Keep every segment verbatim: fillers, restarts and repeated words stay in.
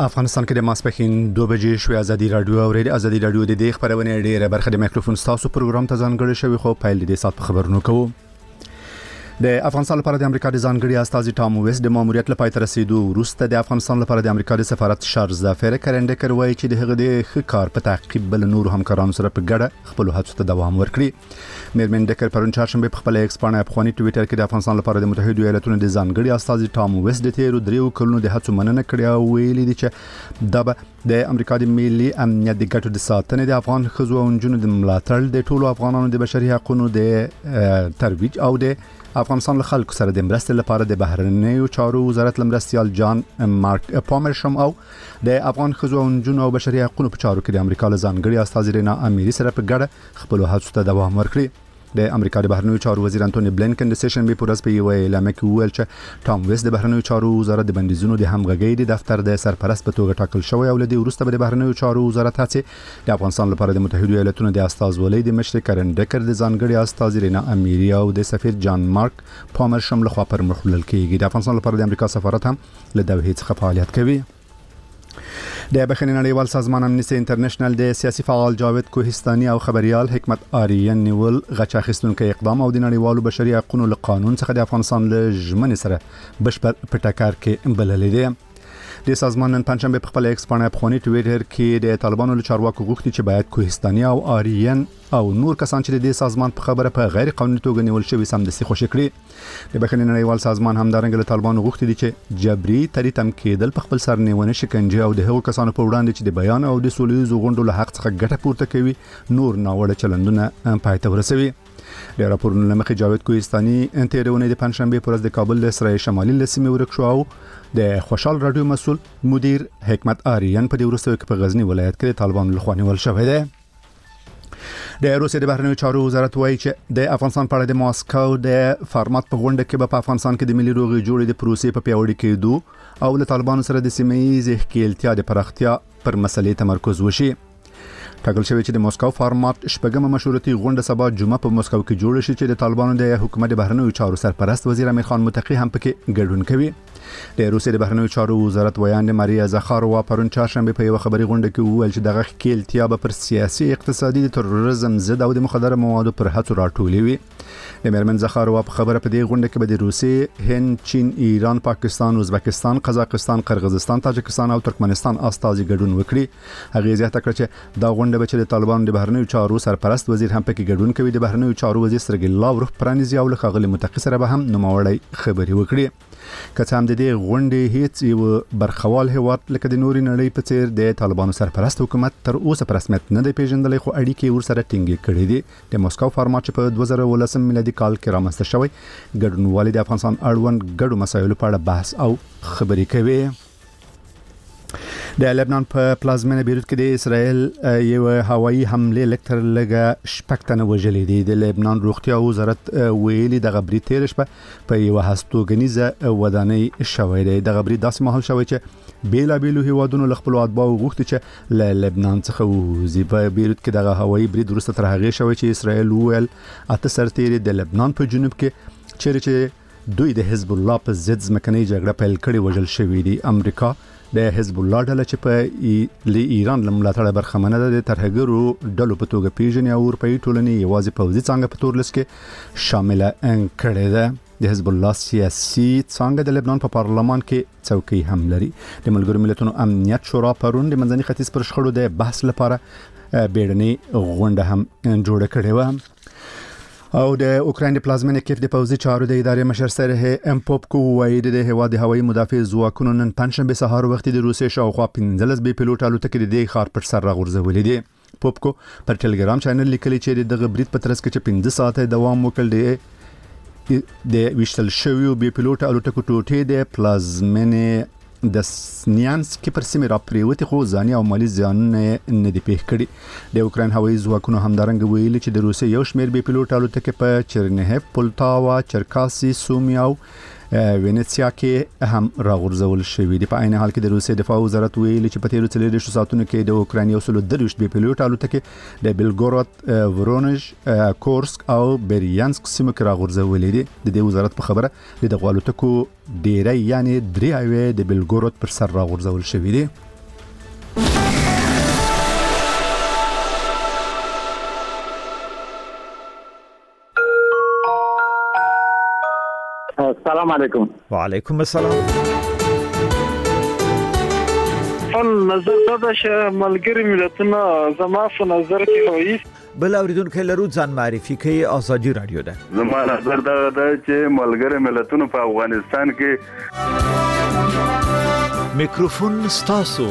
افغانستان کې د ماسپښین دوه بجې شوې. ازادي رادیو او ریډیو ازادي رادیو د دې خبرونه ډیره برخه د میکروفون تاسو پروګرام ته ځانګړی شوی خو پایل دې سات خبرونه کوو. د افغانستان لپاره د امریکا د ځانګړي استازي ټام ویس د ماموریت لپاره تر رسیدو وروسته د افغانستان لپاره د امریکا د سفارت شارزا فیر کرندکر وایي چې د هغه د ښه کار په تعقیب بل نور همکارانو سره په ګډه خپل هڅو ته دوام ورکړي. میرمن ډکر پرون چهارشنبه په خپل ایکس باندې افغاني ټویټر کې د افغانستان لپاره د متحده ایالاتونو د ځانګړي استازي ټام ویس د تیرو دریو کلونو د هڅو مننه کړې او ویلي دي چې دا به د امریکا د ملي امنیت د ګټو د ساتنې د افغان ښځو او نجونو د ملاتړ د ټولو افغانانو د بشري حقوقو د ترویج او د افغانستان له خلکو سره د مرستې لپاره د بهرنیو چارو وزارت لمرستيال جان مارک پامرشم او د افغان ښځو او نجونو او بشري حقوقو په چارو کې د امریکا له ځانګړي استازي رینا اميري سره په ګډه خپل هڅو ته دوام ورکړي. د امریکا د بهرنیو چارو وزیر انټونی بلینکن د سیشن به پورس په یو اعلان کې ویل چې ټام ویس د بهرنیو چارو وزارت د بندیزونو د همغږۍ د دفتر د سرپرست په توګه ټاکل شوی او لدی ورسته به د بهرنیو چارو وزارت هڅه د افغانستان لپاره د متحده ایالاتونو د استازولۍ د مشر کرندکر د ځانګړي استازي رینا اميري او د سفیر جان مارک پامرشم لخوا پر مخ وړل کېږي. د افغانستان لپاره د امریکا سفارت هم له دوحې څخه فعالیت کوي. د بخښنې نړیوال سازمان امنیستي انټرنیشنل د سیاسي فعال جاوید کوهستاني او خبريال حکمت آریان نیول غچ اخیستونکو اقدام او د نړیوالو بشري حقوقو له قانون څخه د افغانستان له ژمنې سره بشپړ پټکار کې بللې دي. د سازمان نن پنځشنبه په خپل ایکس باندې افغاني ټویټر کې د طالبانو له چارواکو غوښتي چې باید کوهستاني او آریان او نور کسان چې د سازمان په خبره په غیر قانوني توګه نیول شوی سمدستي خوشی کړي. د بخښنې نړیوال سازمان همدارنګه له طالبانو غوښتي دي چې جبري تریتم کېدل په خپل سرنیونه شکنجه او د هغو کسانو په وړاندې چې د بیان او د سولېزو غونډو له حق څخه ګټه پورته کوي نور ناوړه چلندونه پای ته ورسوي. د راپورونو لمخې جاوید کوهستاني تیرونه د پنځشنبه پر ورځ د کابل له اسرائیل شمالي لسیمې ورک شو او د خوشحال رادیو مسول مدیر حکمت آریان په دې ورسته کې په غزنی ولایت کې طالبانو لخوا نیول شوی دی. د روسیې د بهرنیو چارو وزارت وایي چې د افغانستان په اړه د ماسکو د فارمات په غونډه کې په افغانستان کې د ملي روغې جوړې د پروسې په پیاوړي کېدو او له طالبانو سره د سیمه‌ییز ښکېلتیا د پراختیا پر مسلې تمرکز وشي. ټاکل شوی چې د ماسکو فارمات شپږمه مشورتي غونډه سبا جمعه په ماسکو کې جوړ شي چې د طالبانو د حکومت د بهرنیو چارو سرپرست وزیر امیر خان متقی هم پکې ګډون کوي. د روسیې د بهرنیو چارو وزارت ویاند ماریا زخاروا پرون چهارشنبه په یو خبري غونډه کې وویل چې دغه ښکېلتیا به پر سیاسي اقتصادي د تروریزم ضد او د مخدره موادو پر هڅو راټولې وي. د میرمن زخاروا په خبره په دې غونډه کې به د روسیې، هند، چین، ایران، پاکستان، ازبکستان، قزاقستان، قرغیزستان، تاجکستان او ترکمنستان استازي ګډون وکړي. هغه زیاته کړ چې دا غونډه به چې د طالبانو د بهرنیو چارو سرپرست وزیر هم پکې ګډون کوي. د بهرنیو چارو وزیر سرګی لاوروف پرانیزي او له ښاغلي متقی سره به هم نوموړی خبري وکړي. که څه هم د دې غونډې هیڅ یو برخوال هیواد لکه د نوري نړۍ په څیر د طالبانو سرپرست حکومت تر اوسه پر رسمیت نه دی پیژندلی خو اړیکې ورسره ټینګې کړې دي. د ماسکو فارمات چې په دوه زره ولسم میلادي کال کې رامنځته شوی ګډونوالي د افغانستان اړوند ګډو مسایلو په اړه بحث او خبري کوي. د لبنان په پلازمینه بیروت کې د اسرائیل یو هوایي حمله لکتر لګه شپږ تنه وژلې دي. د لبنان روغتیا وزارت ویلي د غبري تیر شپه په یو هستوګنیزه ودانۍ شوې ده. د غبري داسې مهال شوی چې بیلا بیلو هیوادونو له خپل اتباعو غوښتي چې له لبنان څخه وځي. په بیروت کې دغه هوایي برید وروسته تر هغه شوی چې اسرائیل ویل اته سرتیري د لبنان په جنوب کې چیرې چې دوی د حزب الله په ضد ځمکنۍ جګړه پیل کړې وژل شوی دي. امریکا د حزب الله ډله چې په ل ایران لملاتړه برخمنه ده د ترهګرو ډلو په توګه پیژني او اروپאי ټولنې یوازې پوځي څنګه په تور لست کې شامل کړي ده. د حزب الله سیاسي څنګه د لبنان په پارلمان کې څوکۍ هم لري. د ملګرو ملتونو امنیت شورا پرون د منځني ختیځ پر شخړو د بحث لپاره بیړنۍ غونډه هم جوړه کړې و. او د اوکراین د پلازمینه کیف د پوځي چارو د ادارې مشر سره ام پوپکو وایي د هوا د هوایي مدافع ځواکونو نن پنځشنبه سهار وخت د روسیې شاوخوا پنځلس بي پیلوټ الوتکې د دې ښار پر سر راغورځولې دي. پوپکو پر ټلګرام چینل لیکلي چې دغه برید په ترڅ کې چې پنځه ساعته دوام وکړ د ویشتل شویو بي پیلوټ الوتکو ټوټې د پلازمینه د سنیانسک پر سیمه را پریوتی خو ځاني او مالی زیانونه نه دی پیښ کړي. د اوکراین هوایي ځواکونو همدارنګه ویلي چې د روسیې یو شمېر بي پیلوټ الوتکې په چرنیهف، پولتاوا، چرکاسي، سومي او وینیتسیا کې هم راغورځول شوې دي. په عین حال کې د روسیې دفاع وزارت ویلي چې په تیرو څلوېښتو ساعتونو کې د اوکراین یو سل درویشت بي پیلوټ الوتکې د بلګورود، ورونژ، کورسک او بریانسک سیمو کې راغورځولې دي. د دې وزارت په خبره د دغه الوتکو ډیری یعنی درې اوې د بلګورود پر سر راغورځول شوې دي. السلام علیکم. وعلیکم السلام. ان نظر دا چې ملګری ملتونه زما په نظر کې وایي بل اوریدونکو لرو ځان معرفي کوي. ازادي رادیو ده. زما نظر دا ده چې ملګری ملتونه په افغانستان کې میکروفون ستاسو.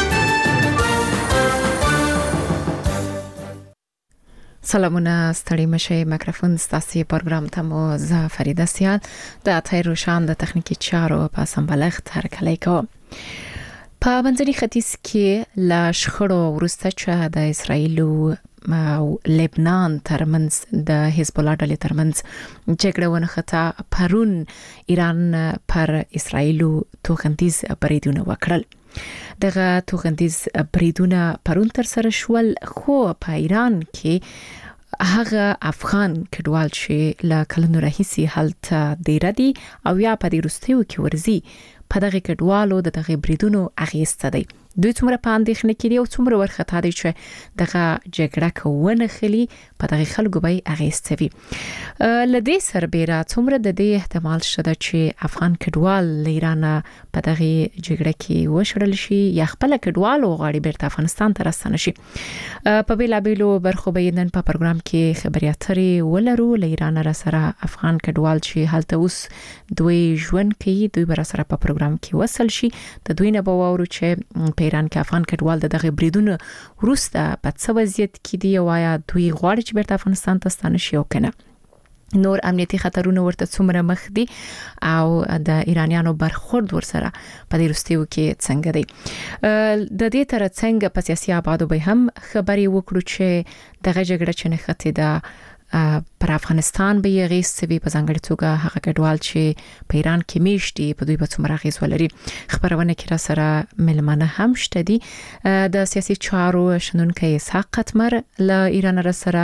سلامونه ستړي مشه. میکروفون ستاسو پروګرام ته مو زه فریده سیال د تای روشان د تخنیکی چارو په سمبلغت هرکلی کوم. په منځني ختیځ کې لا شخړو ورسته چې د اسرایل او لبنان ترمنځ د حزب الله ډلې ترمنځ جګړه ونښته، پرون ایران پر اسرایل توغندیز بریدونه وکړل. دغه توغندیز بریدونه پرون تر سره شول، خو په ایران کې هغه افغان کډوال چې لا کلونو راهیسي هلته دی ردی او یا په دې وروستیو کې ورزي په دغه کډوالو د دغه بریدونو اغیسته دی. دوی څومره پاندې خنه کړي او څومره ورخته دي چې دغه جګړه کوونه خلی په دغه خلکو به اغیسته وي. لدې سربېره څومره د دې احتمال شته چې افغان کډوال ایران په دغه جګړه کې وشړل شي یا خپل کډوال او غاړي بیرته افغانستان ته راستنه شي. په بیلابیلو برخو به نن په پروګرام کې خبري اترې ولرو. ل ایران را سره افغان کډوال چې هلته اوس دوی ژوند کوي، دوی بر سره په پروګرام کې وصل شي. د دوی نه به وورو چې په ایران کې افغان کډوال د دغه بریدونو وروسته په څه وضعیت کې دي او آیا دوی غواړي چې بیرته افغانستان ته ستانه شي او کنه. نور امنیتي خطرونه ورته څومره مخ دي او د ایرانیانو برخورد ورسره په دې وروستیو کې څنګه دی. د دې تر څنګ په سیاسي ابعادو به هم خبري وکړو چې دغه جګړه چې نښته ده پر افغانستان به یې غیستوي، په ځانګړي توګه هغه کډوال چې په ایران کې میشتي په دوی به څومره غیز ولري. خبرونه کې را سره ملمنه هم شته دي. د سیاسي چارو شنونکي اسحاق قتمر له ایران را سره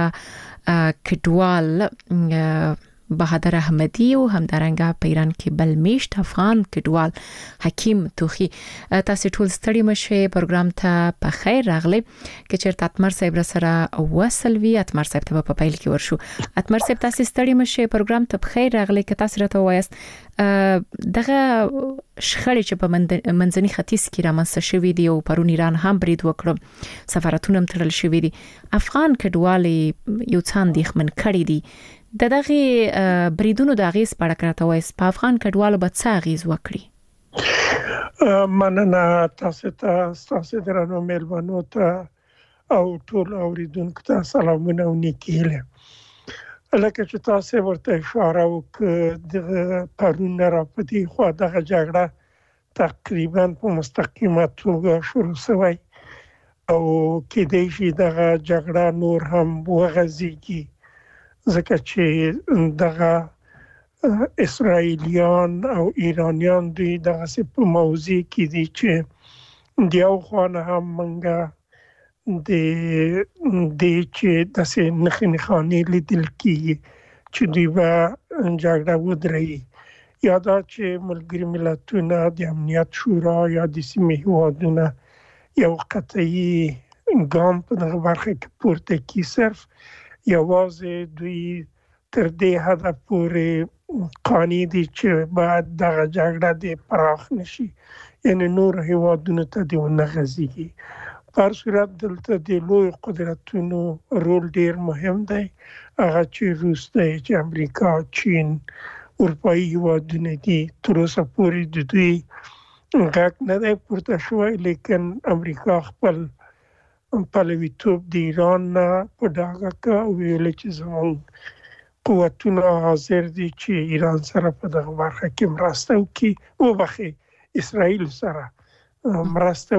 کډوال بهادر احمدی او همدارنګه په ایران کې بل میشت افغان کډوال حکیم توخی. تاسو ټول ستړي مشه. پروګرام ته په خیر راغلی. که چیرته اتمر صاحب را سره وصل وی، اتمر صاحب ته په پیل کې ورشو. اتمر صاحب تاسو ستړي مشه. پروګرام ته په خیر راغلی. که تاسو راته وایست دغه شخړې چې په منځني ختیځ کې رامنځته شوې دي او پرون ایران هم برید وکړ، سفارتونه هم تړل شوې دي، افغان کډوال یو څان دیخمن کړي دي، د دغه بریدونو د اغیز په اړه راته وایي په افغان کډوالو به څه اغیز وکړي؟ مننه تاسو ته، تاسو درنو مېلمنو ته او ټول اوریدونکو ته سلامونه او نیکي هیله. لکه چې تاسو ورته اشاره وکړه د پرون را پدې خو دغه جګړه تقریبا په مستقیمه توګه شروع شوی او کېدای شي دغه جګړه نور هم وغځيږي، ځکه چې دغه اسرائیلیان او ایرانیان دوی دغه څه په موضوع کې دي چې دیو خوانه هم منګه د د چې د څه نخې نخاني لیدل کیږي چې دوی به جګړه ودرېږي. یا دا چې ملګری ملتونه د امنیت شورا یا د سیمې هیوادونه یو قطعي ګام په دغه برخه کې پورته کی، صرف یوازې دوی تر دې حد پورې قانع دي چې بعد دغه جګړه د پراخ نشي، یعنی نور هیوادونو ته دی ونه غځيږي. په صورت دلته د لوی قدرتونو رول ډیر مهم دی، هغه چې روس دی، چې امریکا، چین، اروپایي هیوادونه دي. تر اوسه پورې د دوی غږ نه دی پورته شوی، لیکن امریکا خپل پلویتوب د ایران نه په ډاګه کا ویل چې زموږ قوتونه حاضر دي چې ایران سره په دغه برخه کې مرسته وکړي، وبخي اسرائیل سره مرسته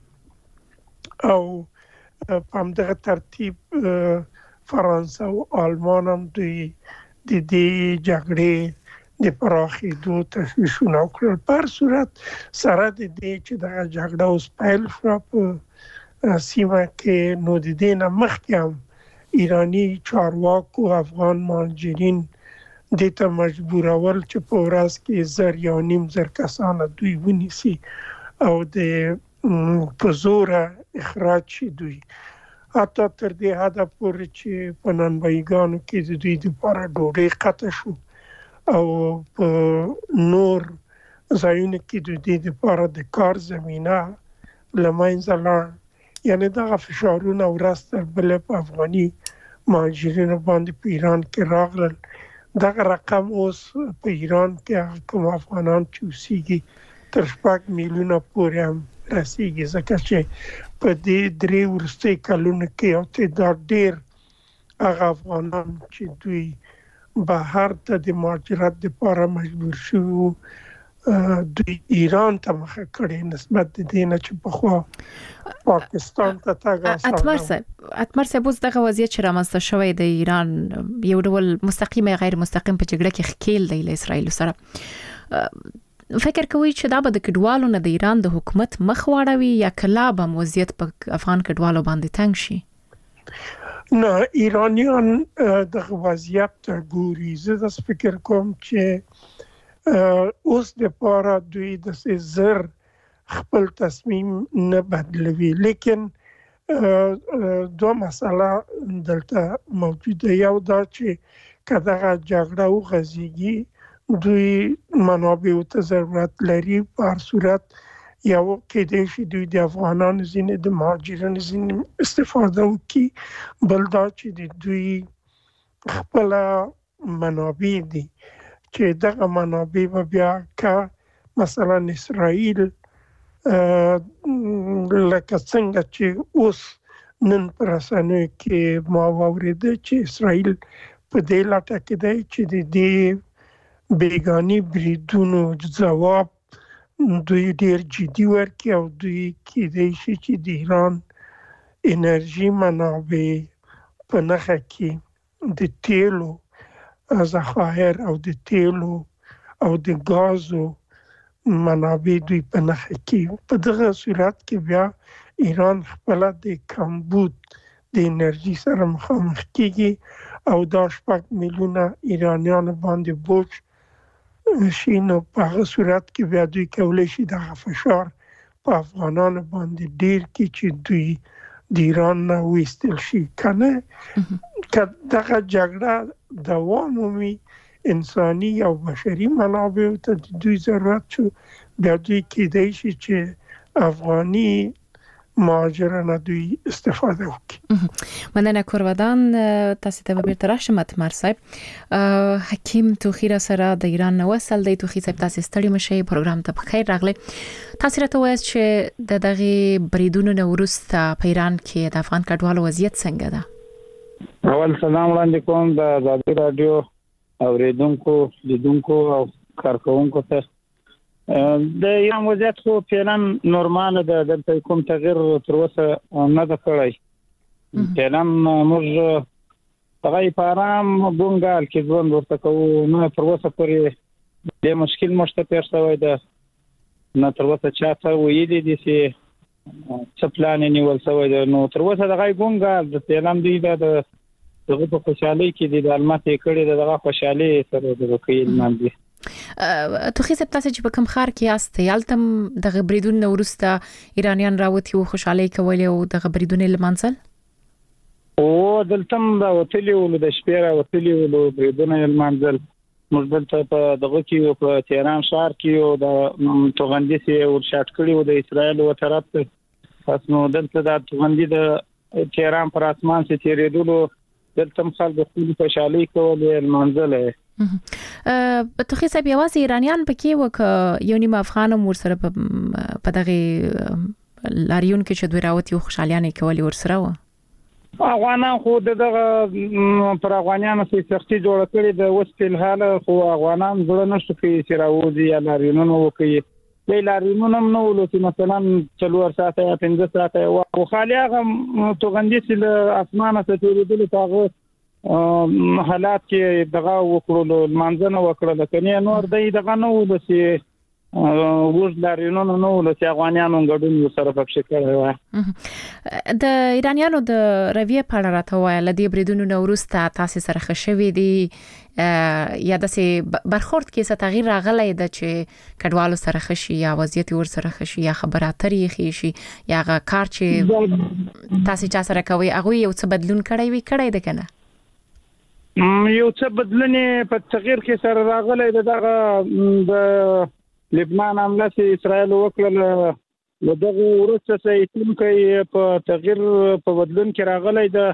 وکړي. او په همدغه ترتیب فرانسه او آلمان هم دوی د دې جګړې د پراخېدو تشویشونه وکړل. په هر صورت سره د دې چې دغه جګړه اوس پیل شوه په سیمه کې، نو د دې نه مخکې هم ایرانی چارواکو افغان مهاجرین دې ته مجبورول چې په ورځ کې زر یا نیم زر کسان دوی ونیسي او د په زور اخراج شي دوی، حتی تر دې حد پورې چې په نانوایګانو کې د دوی لپاره ډوډۍ قطع شو او نور ځایونه کې د دې لپاره د کار زمينه لمنځه لاړ. یعنی دا فشارونه ورسته بل په افغاني مهاجرینو باندې په ایران کې راغلل. دا رقم اوس په ایران کې کوم افغانان چې اوسېږي تر شپږ میلیونه پورې هم رسیږي، ځکه چې په دې درې وروستي کلونو کې یو تعداد ډېر هغه افغانان چې دوی بهر ته د مهاجرت لپاره مجبور شوي دوی ایران ته مخه کړې نسبت د دې نه چې پخوا پاکستان ته تګ آسانه. اتمر صاحب اتمر صاحب اوس دغه وضعیت چې رامنځته شوی د ایران یو ډول مستقیم یا غیر مستقیم په جګړه کې ښکیل دی له اسرائیل سره، فکر کوي چې دا به د کډوالو نه د ایران د حکومت مخ واړوي یا کلا به وضعیت په افغان کډوالو باندې تنګ شي؟ نه، ایرانیان دغه وضعیت ګوري. زه د فکر کوم چې اوس د پاره دوی د زر خپل تصمیم نه بدلوي، لیکن دوه مسله دلته موجوده. یو دا چې کداغه جګړه وغځيږي دوی منابع ته ضرورت لري، په هر صورت یو کې د شي دوی د افغانانو زینې د مهاجرینو زینې استفاده وکړي، بل دا چې دوی خپل منابع دي چې دغه منابع به بیا که مثلا اسرائیل لکه څنګه چې اوس نن پر رسنیو کې ما واورېده چې اسرائیل په دې لټه کې دی چې د دې بیگانی بریدونو جواب دوی ډیر جدي ورکړي او دوی کېدای شي چې د ایران انرژي منابع په نښه کې د تیلو ذخایر او د تیلو او د غازو منابع دوی په نښه کې. په دغه صورت کې بیا ایران خپل د کمبود د انرژي سره مخامخ کیږي او دا شپږ میلیونه ایرانیان باندې بوج شي. نو په هغه صورت کې بیا دوی کولی شي دغه فشار په افغانانو باندې ډیر کې چې دوی د ایران نه ویستل شي. کنه که دغه جګړه دوام ومي انساني او بشري منابع ته دوی ضرورت شو، بیا دوی کېدای شي چې افغاني مهاجرانه دوی استفاده وکړي. مننه کورودان، تاسو ته به بیرته راشم. اتمر صاحب، حکیم توخی را سره د ایران نو وصل دی. توخی صاحب تاسو ستړي مشه، پروګرام ته بخیر راغلی. تاسو راته وایئ چې د دغه بریدونو نه وروسته په ایران کې د افغان کډوالو وضعیت څنګه ده؟ اول سلام وړاندې کوم د آزادي رادیو اوریدونکو، لیدونکو او کارکونکو ته. د ایران وضعیت خو فعلا نورمال ده، دلته کوم تغییر تر اوسه نه ده کړی. فعلا موږ هغه په آرام بونګال کې ژوند ورته کوو، نه تر اوسه پورې د مشکل مشته پیښ شوی ده، نه تر اوسه چاته ویلي دي چې څه پلان نیول شوی ده. نو تر اوسه دغه بونګال د فعلا دی د دغه په خوشحالي کې د علامت کړي دغه خوشحالي سره د وکیل ماندي. توخی صاحب تاسو چې په کوم خار کې یاست، یالتم د غبریدون وروسته ایرانیان راوتی او خوشحالي کولې او د غبریدون لمنځل او دلتم دا وتلی ول د شپې را وتلی ول غبریدون لمنځل. موږ دلته په دغه کې په تهران ښار کې او د توغندي سي او شاټ کړي او د اسرائیل و طرف پس نو دلته د توغندي د تهران پر اسمان سي تیرېدلو دلته خلک خپل خوشحالي کولې لمنځل. په توخی صاحب یوازې ایرانیان پکې وک یو نیم افغان مور سره په دغه لاریون کې چې دوی راوتی او خوشحاليانه کولې ورسره و. افغانان خو دغه پر افغانانو سي سختي جوړ کړی د اوس په حال خو افغانان جوړ نشو کې چې راوځي یا لاریونونه وکړي. د لاریونونه نو ولوسي مثلا څلور ساعته یا پنځه ساعته او خالي هغه توغندي چې اسمانه ته تیرېدل تاغه حالات کې دغه وکړو منځنه وکړل کني نور دی دغه نو ولسي وژ لاریونونه نو ولسي افغانانو غډون سره په شکل وای. د ایرانیانو د رویه په اړه راته وایي لدی بریدونو نوروسته تاسو سره خښوي دي یا د سي برخورد کې څه تغییر راغلی د چې کډوالو سره خشي یا وضعیت ور سره خشي یا خبراتري خشي یا کار چې تاسو چا سره کوي هغه یو څه بدلون کړی وي کړی ده کنه؟ یو څه بدلنې په تغییر کې سره راغلی د دغه د لبنان حمله چې اسرائیل وکړه له دغه وروسته چې کوم په تغییر په بدلون کې راغلی ده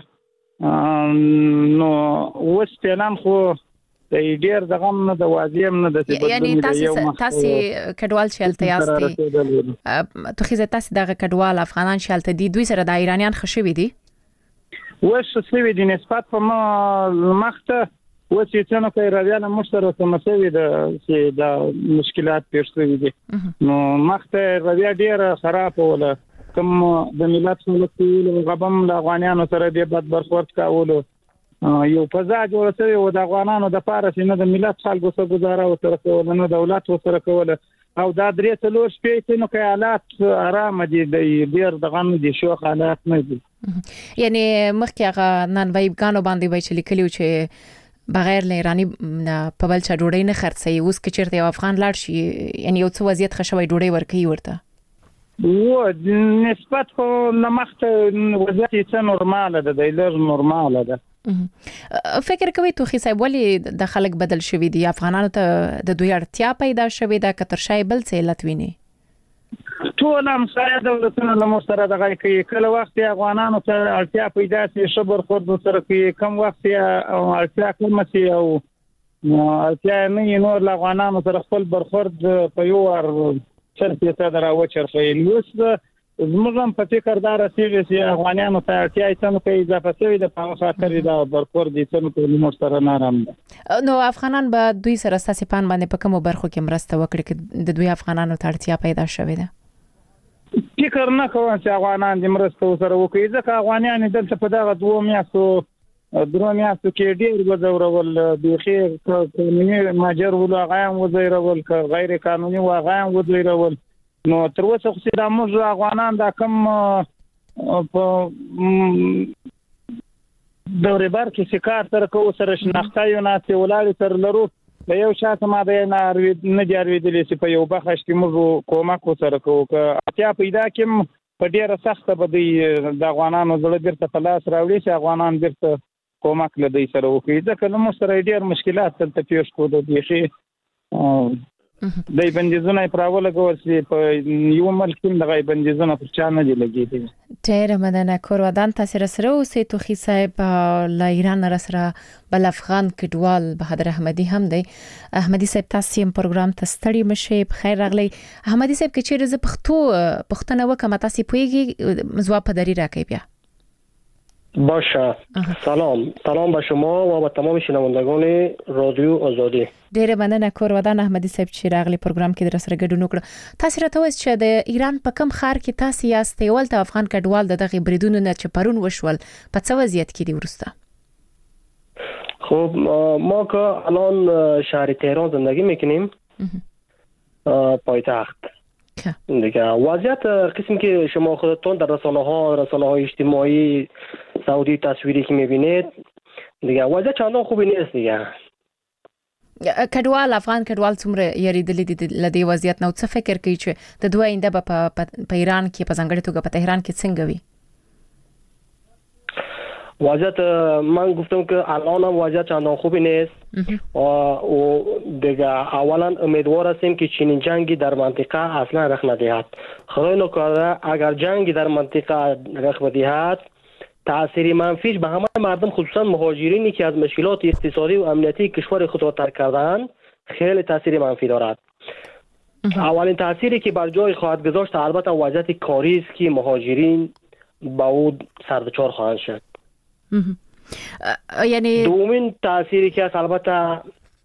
نو اوس فعلا خو د ډیر دغه نه د واضح نه د یعنی تاسو تاسو کډوال شلته یاستئ توخیزه تاسو دغه کډوال افغانان شلته دي دوی سره د ایرانیان خښوي دي وش سوي د نسبت په مخته و چې څنګه کوي راځي موږ سره سمسوي د چې د مشکلات پیښ شوي دي نو مخته راځي ډیر خراب ولا کوم د ملت څخه غبم د افغانانو سره د بد برخورد کاولو یو فضا جوړ شوی و د افغانانو د پاره چې نه د ملت خلکو سره گزاره او سره کول نه دولت سره کول او دا درې څلور شپې نو کې حالات آرام دي د ډیر دغه دي شو حالات نه دي یعنی مخکې هغه نن وایبګانو باندې وای چې لیکلیو چې بغیر له ایرانی په بل چا ډوډۍ نه خرڅي اوس کې چیرته یو افغان لاړ شي یعنی یو څه وضعیت خښوي ډوډۍ ورکوي ورته و نسبت خو نمخته وضعیت څه نورماله ده د لږ نورماله ده فکر کوي توخی صاحب ولی د خلک بدل شوی دي افغانانو ته د دوی اړتیا پیدا شوی ده کتر شای بل څه علت ویني ټول هم سره دولتونه له مستره دغه کوي کله وخت افغانانو ته اړتیا پیدا شي شبر خود سره کوي کم وخت او اړتیا کوم شي او اړتیا نه نور له افغانانو سره خپل برخورد په یو ور چرته ته دراو چرخه لوس زموږ هم په فکر دا رسېږي چې افغانانو ته اړتیا یې څنګه کوي اضافه شوی د په خاطر دا برخورد دي څنګه کوي موږ سره نارام ده نو افغانان به دوی سره ستاسو پان باندې په کومو برخو کې مرسته وکړي چې د دوی افغانانو ته اړتیا پیدا شوی ده فکر نه کوم چې افغانان د مرستو سره وکړي ځکه افغانان دلته په دغه دوه میاشتو درو میاشتو کې ډېر وځورول د خیر قانوني ماجر ول غایم وځورول غیر قانوني و غایم وځورول نو تر اوسه خو د موږ افغانان دا کم په دورې بار کې شکار تر کو سره شناخته یو ناسي ولاري تر لرو د یو شاته ما د نه نه جارویدلې چې په یو بخښ کې موږ کومک وسره کوو اتیا پیدا کوم په ډیره سخته بده د افغانانو زړه بیرته په لاس راوړي چې افغانان بیرته کومک لدی سره وکړي ځکه نو سره ډیر مشکلات تل پیښ کو د دیشي دای بندیزونه پراوله کوي په یو ملک کې دغه بندیزونه پر چا نه دی لګیدي ډیر مننه کورودان تاسو سره اوسې توخی صاحب له ایران سره بل افغان کډوال بهادر احمدي هم دی احمدي صاحب تاسو هم پروګرام ته ستړي مشه بخیر راغلی احمدي صاحب کې چیرې ز پښتو پښتنه وکم تاسو پویږي مزوا په دری راکې بیا باشه سلام سلام به شما و به تمام شنوندگان رادیو آزادی ډیر مننه کورودان احمدي صاحب چې راغلی پروګرام کې در سره ګډون وکړه تاسو راته وایئ چې د ایران په کم خار کې تاسو یاستئ ولته افغان کډوال دغه بریدونو نه چې پرون وشول په څه وضعیت کې دی ورسته خب ما که الان شهر تهران زندگی میکنیم پایتخت دیگه وضعیت قسم که شما خودتون در رسانه ها رسانه های اجتماعی سعودی تصویری که میبینید دیگه وضعیت چندان خوبی نیست دیگه کډوال افغان کډوال څومره یریدلې دي لدی وضعیت نو څه فکر کوي چې د دوه آینده په ایران کې په ځنګړې توګه په تهران کې څنګه وي وضعیت من گفتم که الان هم وضعیت چندان خوبی نیست و دیگه اولا امیدوار هستیم که چنین جنگی در منطقه اصلا رخ ندهد خدای نکرده اگر جنگی در منطقه رخ بدهد تأثیر منفیش به همه مردم خصوصا مهاجرینی که از مشکلات اقتصادی و امنیتی کشور خود را ترک کردند خیلی تأثیر منفی دارد اولین تأثیری که بر جای خواهد گذاشت البته وضعیت کاری است که مهاجرین با او سردچار خواهند شد یعنی دومین تأثیری که از البته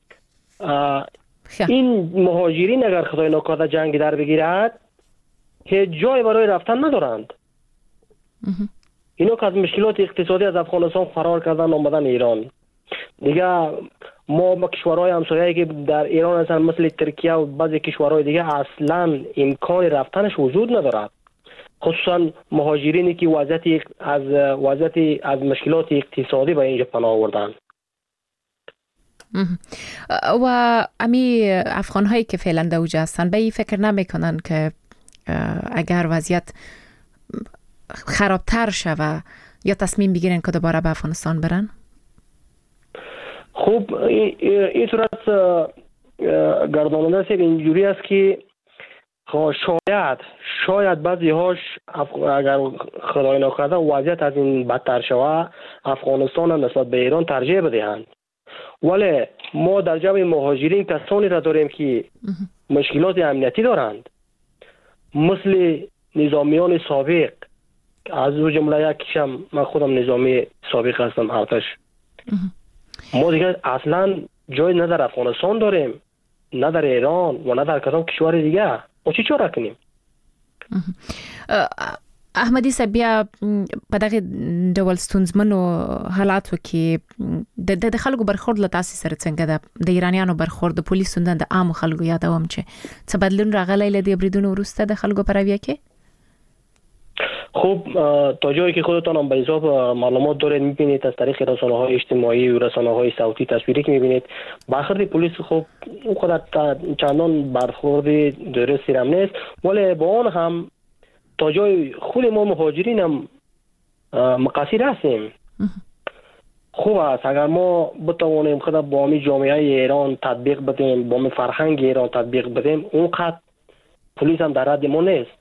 این مهاجرین اگر خدای نکرده جنگ در بگیرد هیچ جای برای رفتن ندارند اینا که از مشکلات اقتصادی از افغانستان فرار کردن آمدن ایران دیگه ما با کشورهای همسایه‌ای که در ایران هستن مثل ترکیه و بعضی کشورهای دیگه اصلا امکان رفتنش وجود ندارد خصوصا مهاجرینی که وضعیت از وضعیت از مشکلات اقتصادی به اینجا پناه آوردن و امی افغان هایی که فعلا در اونجا هستن به این فکر نمیکنن که اگر وضعیت خرابتر شوه یا تصمیم بگیرن که دوباره به افغانستان برن؟ خب این صورت گرداننده سیب اینجوری است که شاید شاید بعضی هاش اگر خدای نکرده وضعیت از این بدتر شوه افغانستان نسبت به ایران ترجیح بدهند، ولی ما در جمع مهاجرین کسانی را داریم که مشکلات امنیتی دارند، مثل نظامیان سابق. از او جمله یکیشم من خودم نظامی سابق هستم، ارتش. ما دیگه اصلا جای نه در افغانستان داریم، نه در ایران و نه در کدام کشور دیگه. ما چی چاره کنیم؟ احمدي صاحب بیا په دغه ډول ستونزمنو حالاتو کې د خلکو برخورد له تاسو سره څنګه ده؟ د ایرانیانو برخورد، د پولیسو د عام خلکو یادوم چې څه بدلون راغلی له دې بریدونو وروسته د خلکو په رویه کې؟ خب تا جایی که خودتان هم به حساب معلومات دارید میبینید از طریق رسانه‌های اجتماعی و رسانه‌های صوتی تصویری که میبینید برخورد پلیس خب خودت چندان برخورد درستی هم نیست، ولی با آن هم تا جای خود ما مهاجرین هم مقصر هستیم. خوب است اگر ما بتوانیم خود با می جامعه ایران تطبیق بدیم، با می فرهنگ ایران تطبیق بدیم، اونقدر پلیس هم در رد ما نیست.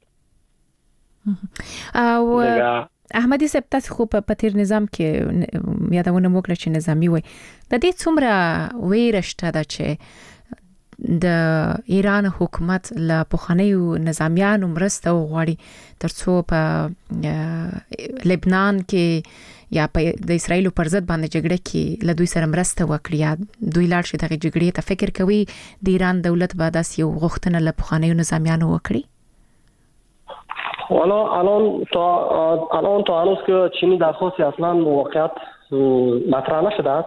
او احمدي صاحب تاسو خو په تیر نظام کې یادونه وکړه چې نظامی وي، د دې څومره ویره شته ده چې د ایران حکومت له پخوانیو نظامیانو مرسته وغواړي ترڅو په لبنان کې یا په د اسرایل پر ضد باندې جګړه کې له دوی سره مرسته وکړي، یا دوی لاړ شي دغه جګړې ته فکر کوي د ایران دولت به داسې یو غوښتنه له پخوانیو نظامیانو وکړي؟ والا الان تا الان تا هنوز که چینی درخواست اصلا واقعیت مطرح نشده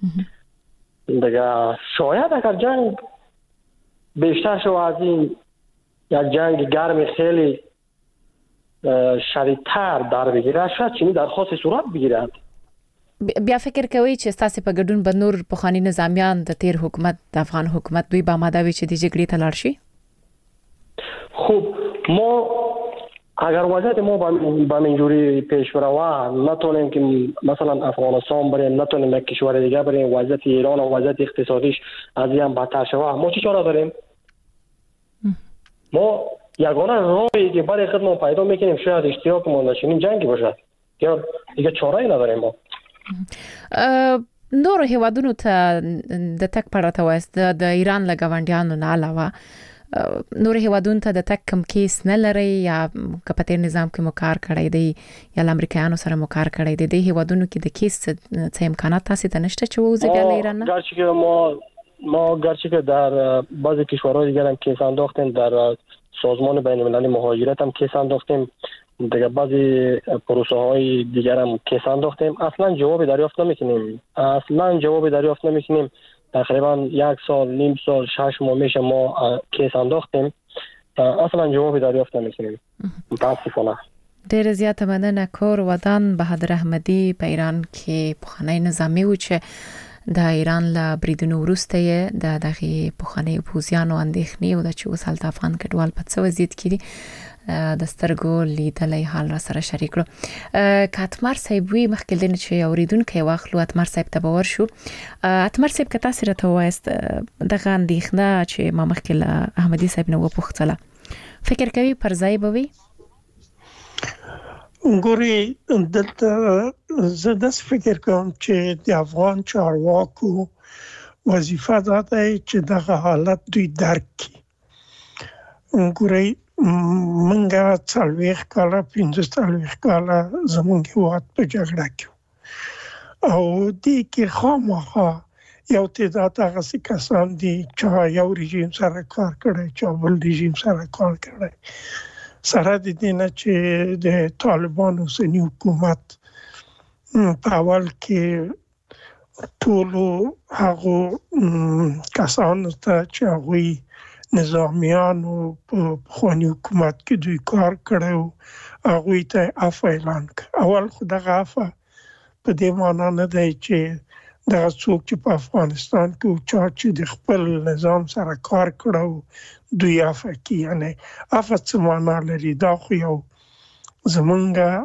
دیگه. شاید اگر جنگ بیشتر شو از این یک جنگ گرم خیلی شدیدتر در بگیره، شاید چینی درخواست صورت بگیرد. بیا فکر کوي چې تاسو په ګډون به نور پخوانی نظامیان د تیر حکومت د افغان حکومت دوی به آماده وي چې د جګړې ته لاړ شي؟ خب ما اگر وضعیت ما به اینجوری پیش بروه نتونیم که مثلا افغانستان بریم، نتونیم یک کشور دیگه بریم، وضعیت ایران و وضعیت اقتصادیش از این بدتر شوه، ما چی چاره داریم؟ ما یگانه راهی که برای خود ما پیدا میکنیم شاید اشتراک ما نشینیم جنگی باشد، یا دیگه چاره‌ای نداریم. ما نور هیوادونو ته د تک پړه وایست د ایران له ګاونډیانو نه علاوه نور هیوادونو ته د تک کم کیس نه لري، یا کپتیر نظام کې مو کار کړی دی یا امریکایانو سره مو کار کړی دی؟ د هیوادونو کې د کیس څه امکانات تاسو ته نشته چې وځي بیا ایران نه؟ گرچه که ما ما گرچه که در بعضی کشورهای دیگر هم کیس انداختیم، در سازمان بین المللی مهاجرت هم کیس انداختیم، دیگه بعضی پروسه های دیگر هم کیس انداختیم، اصلا جواب دریافت نمیکنیم، اصلا جواب دریافت نمیکنیم. تقریبا یک سال نیم سال شش ماه میشه ما کیس انداختیم، اصلا جواب دریافت نمیکنیم متاسفانه. ډیر زیاته مننه. کور ودان بهادر احمدي په ایران کې پخوانی نظامی و چې د ایران له بریدونو وروسته د دغه پخوانی پوزیانو اندېښنې او د چې اوس هلته افغان کډوال په څه وضعیت کې دي د سترګو لیدلې حال را سره شریک کړو. کاتمر صاحب وی مخکې دنه چې اوریدونکو واخلو اتمر صاحب ته باور شو. اتمر صاحب کته سره ته وایست دغه اندېښنه چې ما مخکې له احمدي صاحب نو وپوښتله، فکر کوي پر ځای به وي؟ ګوري دلته زه داس فکر کوم چې د افغان چارواکو وظیفه ده چې دغه حالت دوی درک کړي. ګوري منګه څلوېښت کاله پنځه څلوېښت کاله زموږ هېواد په جګړه کې او دې کې خامخا یو تعداد هغسې کسان دي چا یو رژیم سره کار کړی، چا بل رژیم سره کار کړی، سره د دې نه چې د طالبان اوسني حکومت په اول کې ټولو هغو کسانو ته چې هغوی نظامیانو په پخواني حکومت کې دوی کار کړی و هغوی ته عفو اعلان کړ. اول خو دغه عفو په دې معنا نه دی چې دغه څوک چې په افغانستان کې و چا چې د خپل نظام سره کار کړی دوی عفو کړي، یعنې عفو څه معنا لري؟ دا خو یو زمونږ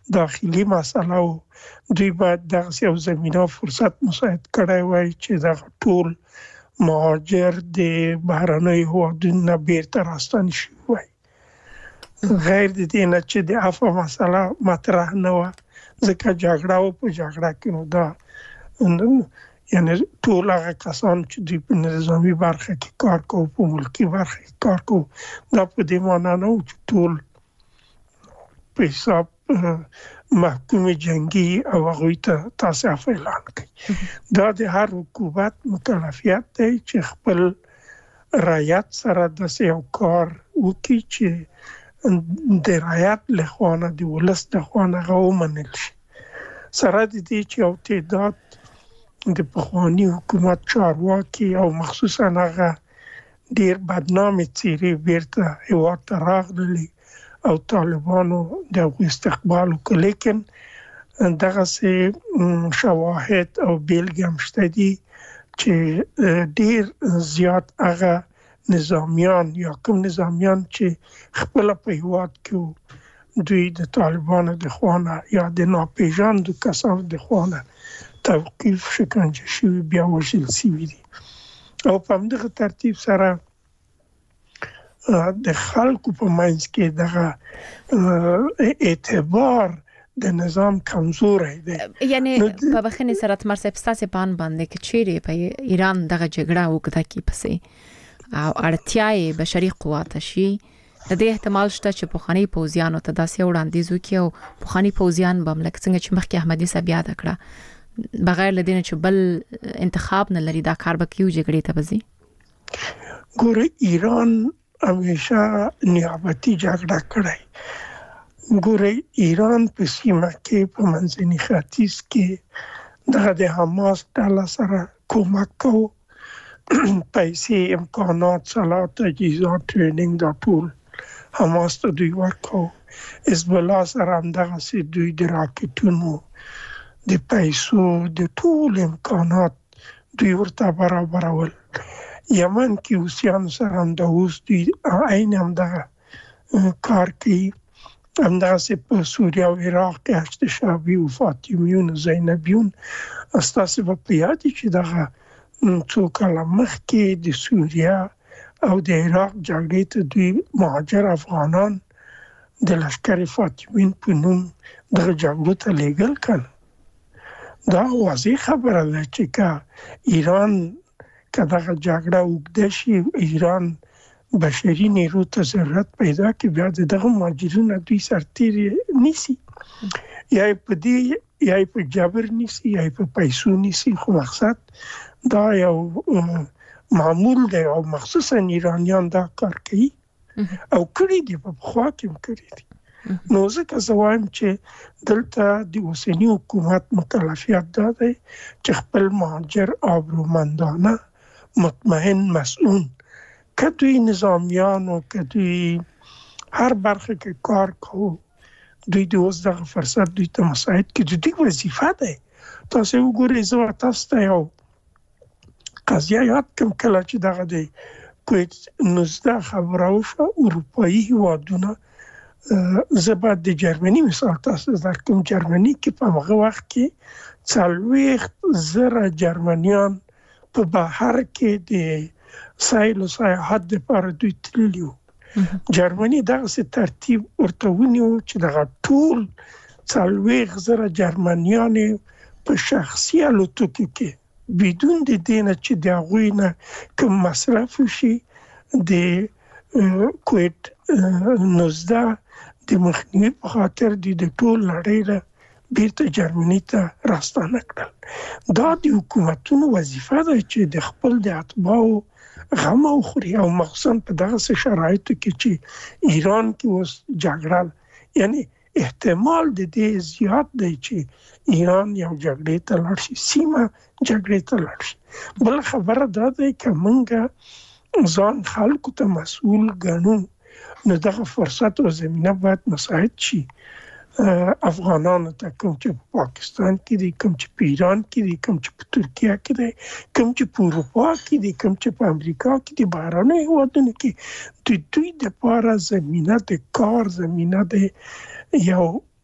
داخلي مسله او دوی باید دغه یو زمينه فرصت مساعد کړای وای چې دا ټول مهاجر د بهرنۍ هوادونو بیرته راستنی شي وای. غیر د دې نه چې د عفو مسله مطرح نه و ځکه جګړه او په جګړه کې نو دا یعنی ټول هغه کسان چې د نظامی برخه کې کار کوي په ملکی برخه کې کار کوي دا په دې معنی نه چې ټول په حساب محکوم جنگي او هغه ته تاسف اعلان کوي. دا د هر حکومت مکلفیت دی چې خپل رعایت سره د یو کار وکړي چې د رعایت له خوانه د ولس د خوانه غومنل شي. سره د دې چې او تعداد د پخوانی حکومت چارواکي او مخصوصا هغه ډیر بدنامه چیرې بیرته هیواد ته راغلي او طالبانو د استقبال وکړ، لیکن دغه سه شواهد او بیلګې شته دي چې ډیر زیات هغه نظامیان یا کوم نظامیان چې خپل په هیواد کې دوی د طالبانو د خوانه یا د ناپېژاندو کسانو د خوانه توقیف شکنجه شوی بیا وژل شوي دي. او په همدغه ترتیب سره د خلکو په منځ کې دغه اعتبار د نظام کمزوري دی. یعنی په بخښنې سره تمر صاحب ستاسو پان باندې کې چیرې په ایران دغه جګړه وکړه کې پسې او اړتیاي بشري قوت شي د دې احتمال شته چې پوخانی پوزیانو ته داسې وړاندیز وکړي او پوخانی پوزیان بملک څنګه چې مخکې احمدي صاحب یاد کړه بغیر لدینه چې بل انتخاب نه لري دا کار به کیو جګړې ته وځي. ګوره ایران همیشه نیابتي جګړه کړې. ګوره ایران په سیمه کې په منځني ختیځ کې دغه د حماس ډله سره کومک کوي، پیسې، امکانات، سلاح، تجهیزات، ټریننګ دا ټول حماس ته دوی ورکو. حزب الله سره هم دغه سي دوی د راکټونو د پیسو د ټول امکانات دوی ورته برابرول. یمن کې اوسیان سره هم د اوس دوی عین هم دغه کار کوي. همدغه سي په سوریه او عراق کې هشت شعبي او فاطمیون او زینبیون استاسو په یاد چې دغه څو کاله مخکې د سوریه او د عراق جګړې ته دوی مهاجر افغانان د لشکر فاطمین په نوم دغه جګړو ته لېږل کړل. دا واضح خبره ده چې که ایران که دغه جګړه اوږده شي ایران بشري نیرو ته ضرورت پیدا کړي بیا دغه مهاجرینو دوی سرتیري نیسي یا په دې یا په جبر نیسي یا په پیسو نیسي. خو مقصد دا یو معمول دی او مخصوصا ایرانیان دا کار کوي او کړی دی په خوا کې کړی دی. نو ځکه زه وایم چې دلته د اوسنی حکومت مکلفیت دا دی چې خپل مهاجر آبرومندانه مطمئن مسئول کدوی نظامیانو کدوی هر برخه کې کار کوي دوی د اوس دغه فرصت دوی ته مساعد کې دوی وظیفه ده. تاسو وګورئ زه تاسو ته یو قضیه یاد کوم کله چې دغه د کویت نوزده خبره وشوه اروپایي هیوادونه زه بعد د جرمني مثال تاسو درکوم. جرمني کې په هغه وخت کې څلوېښت زره جرمنیان په بهر کې د سایل او سیاحت لپاره دوی تللي وو. جرمني دغه ترتیب ورته ونیو چې دغه ټول څلوېښت زره جرمنیان په شخصي الوتکو کې بدون د دینه چې د هغوی نه کوم مصرف شي د کویت نوزده د مخنیوي په خاطر د ټول نړۍ نه بیرته جرمني ته راستانه کړل. دا د حکومتونو وظیفه ده چې د خپل د اتباعو غم وخوري او مخصوصا په دغه شرایطو کې چې ایران کې اوس جګړه یعنی احتمال د دې زیات دی چې ایران یو جګړې ته لاړ شي، سیمه جګړې ته لاړ شي. بل خبره دا ده چې موږ ځان خلکو ته مسؤل ګڼو نو دغه فرصت او زمینه باید مساعد شي افغانانو ته، کوم چې په پاکستان کې دي، کوم چې په ایران کې دي، کوم چې په ترکیه کې دي، کوم چې په اروپا کې دي، کوم چې په امریکا کې دي، بهرنۍ هیوادونو کې د دوی د لپاره زمینه د کار زمینه د یو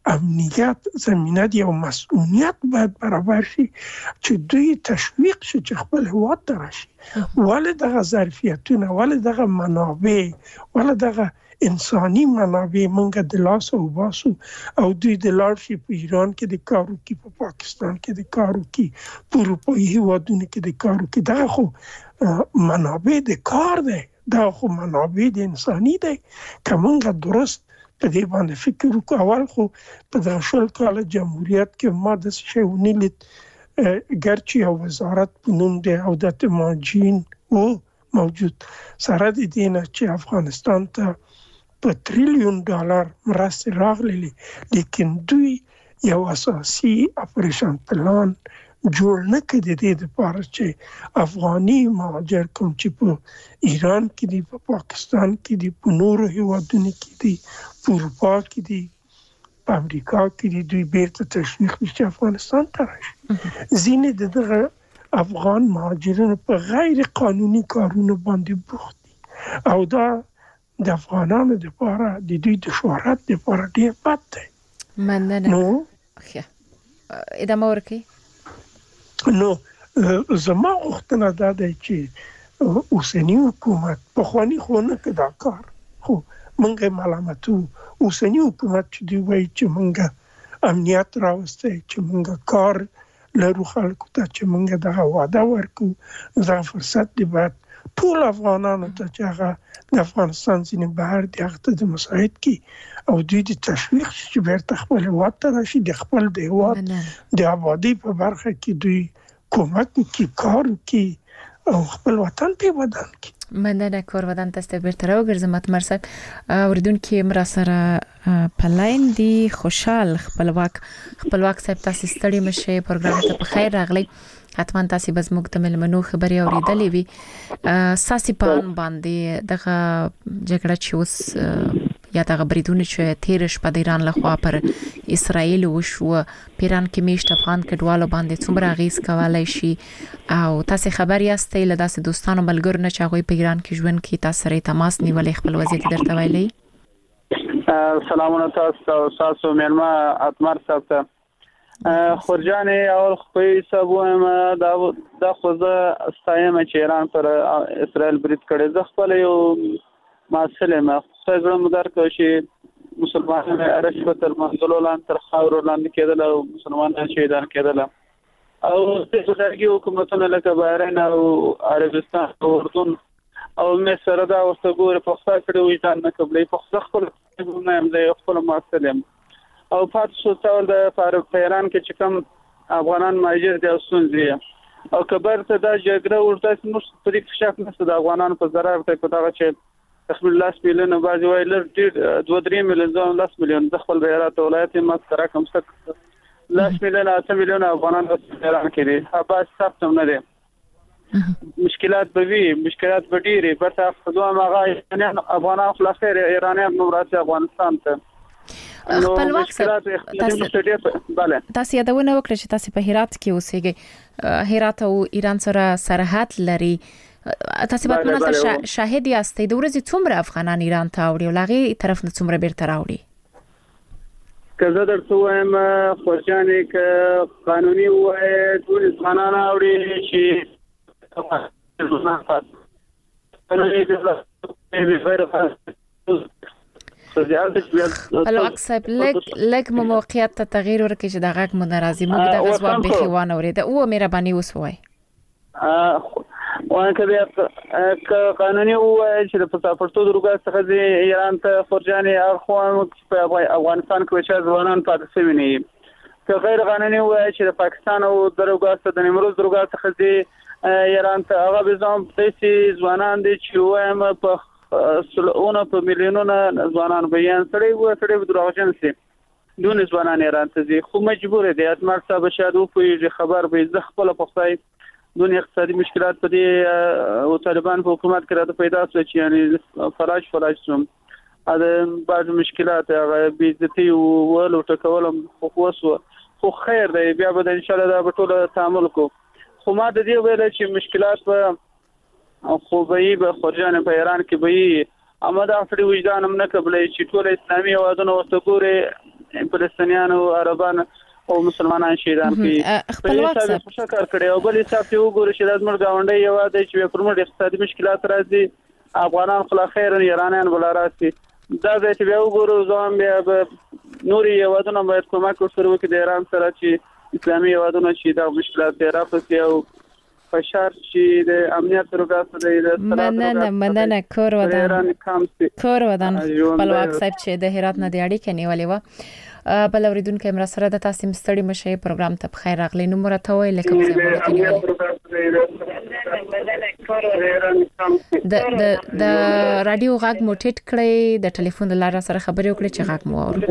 امنیت زمینه دی او مسئولیت باید برابر شي چې دوی تشویق شي چې خپل هیواد ته راشي. ولې دغه ظرفیتونه، ولې دغه منابع، ولې دغه انساني منابع مونږ د لاس او باسو او دوی د لارشي په ایران کې د کارو کې، په پاکستان کې د کارو کې، په اروپایي هیوادونو کې د کارو کې. دغه خو منابع د کار دی، دا خو منابع د انساني دی. که مونږ درست په دې باندې فکر وکړو. اول خو په دغه شل کاله جمهوریت کې ما داسې شی ونه لید، ګرچې یو وزارت په نوم دی او د ماجین و موجود، سره د دې نه چې افغانستان ته په تریلیون ډالر مرستې راغلي، لیکن دوی یو اساسي اپریشن پلان جوړ نه کړ د دې لپاره چې افغاني مهاجر کوم چې په ایران کې دي، په پاکستان کې دي، په نورو هیوادونو کې دي، په اروپا کې دي، په امریکا کې دي، دوی بیرته تشویق شي افغانستان ته راشي. ځینې د دغه افغان مهاجرینو په غیر قانوني کارونو باندې بوخت دي او دا د افغانانو لپاره د دوی د شهرت لپاره ډیر بد دی. مننه. نو ادامه ورکړئ. نو زما غوښتنه دا ده چې اوسنی حکومت پخوانی خو نه کړ دا کار، خو مونږه ملامتو اوسنی حکومت چې دی وایي چې مونږه امنیت راوسته، چې مونږه کار لرو خلکو ته، چې مونږه دغه وعده ورکو، دا فرصت دی باید ټول افغانانو ته چې هغه د افغانستان ځینې بهر دي هغه ته د مساعد کی او دوی د تشویق چې بیرته خپل هیواد ته راشي، د خپل د هیواد د آبادی په برخه کې دوی کومک وکړي، کار وکړي او خپل وطن په ودان کړي. مننه. کور ودان تاسو بیرته راوګرځم. اتمر صاحب، اوریدونکو مرا سره پلاین دی خوشحال خپلواک خپلواک صاحب، تاسو ستړي مشه، پروګرام ته په خیر راغلی. حتما تاسو به زموږ د ملمنو خبري اوریدلې وي. ساسي پان باندې دغه جګړه چې اوس یا دغه بریدونه چې تیر شپه د ایران لخوا پر اسرائیل وشو، پیران کې میشت افغان کډوالو باندې څومره غیس کولای شي او تاسو خبر یاستئ له داسې دوستانو ملګرو نه چې هغه په ایران کې ژوند کوي، تاسو سره تماس نیولې خپل وضعیت درته ویلي؟ سلامونه تاسو تاسو مېلمه اتمر صاحب ته. خورجان اول خو سبوم دا د خوځه ستایم چې ایران پر اسرائیل برید کړي. زه خپل یو مسله څنګه مدار کوي چې مسلمانانو ارشد تر منځلو لاندې تر خاور لاندې کېدل او مسلمانانو شهیدان کېدل او د څرګي حکومتونو لکه بحرین او عربستان او اردن او مصر دا اوسه ګور په خپل کړي وځان نه قبلې په خپل نه هم د خپل مسلم او پات شو څول د فاروق ایران کې چې کوم افغانان ماجر دي او سنځي او کبر ته دا جګړه ورته نو په دې شک نه د افغانانو په ضرر ته په دا چې تخمین لاس میلیون بعضی وایلر ډیر دوه درې میلیون ځان لاس میلیون د خپل بیرات ولایت مستره کوم څه لاس میلیون اته میلیون افغانان په ایران کې دي. هغه ثبت نه دي. مشکلات به وي، مشکلات به ډیره برته خدوا ماغه افغانان خلاصې ایرانیان نو راځي افغانستان ته. خپلواک تاسو یادونه وکړه چې تاسو په هرات کې اوسېږئ. هرات او ایران سره سرحد لري. تاسو به منځ شاهد یاستئ د ورځې څومره افغانان ایران ته اوړي او لاغي طرف نه څومره بیرته راوړي؟ کزه درته وایم خورجانې ک قانوني وای ټول افغانان اوړي چې خپلواک صاحب لګ لګ موقعیت ته تغییر ورکړي چې د غږ مو ناراضي موږ د غزوان به خوانه اورید او مهرباني وسوي. وان کبه ک قانوني وای چې د پاسپورتو دروګه څخه د ایران ته خورجانې اخوان په افغانستان کې چې ځوانان پاتې شوي نه که غیر قانوني وای چې د پاکستان او دروګه څخه د نیمروز دروګه څخه د ایران ته هغه به ځم د ځوانان دي چې وایم په سلونه په میلیونونه ځوانان بیان سړی و سړی دروغجن سي دون ځوانان ایران ته دي خو مجبور دي اتمر صاحب شاده په خبر به ز خپل په خدای دون اقتصادي مشکلات په دې او طالبان په حکومت کې راته پیدا شو چې یعنی فراج فراج سم ا بعض مشکلات هغه بیزتی او ول ټکولم خو وسو خو خیر دی بیا به ان شاء الله دا به ټول تعامل کو خو ما د دې ویل چې مشکلات په خو به به خورجان په ایران کې به امدا فری وجدان هم نه قبلې چې ټول اسلامي هوادونه وسګوري فلسطینیان او عربان او مسلمانان شهیدان کړي خپلواک صاحب څه کار کړي او بل حساب ته وګورئ چې د زموږ گاونډي یو د چې پر موږ اقتصادي مشکلات راځي افغانان خلا خیر ایرانیان بل راځي دا به چې وګورو ځان بیا نوري یوادونه باید کومک وکړو کې د ایران سره چې اسلامي یوادونه چې دا مشکلات راپسې او فشار چې د امنیت پروګرام د مننه مننه کور ودان کور ودان خپلواک صاحب چې د هرات نه د اړیکې نیولې و بل اوریدونکو امر سره د تاسو مستړي مشه پروګرام ته بخیر راغلی نو مرته وای لکه د د د رادیو غاګ موټیټ کړی د ټلیفون د لاره سره خبرې وکړي چې غاګ مو اور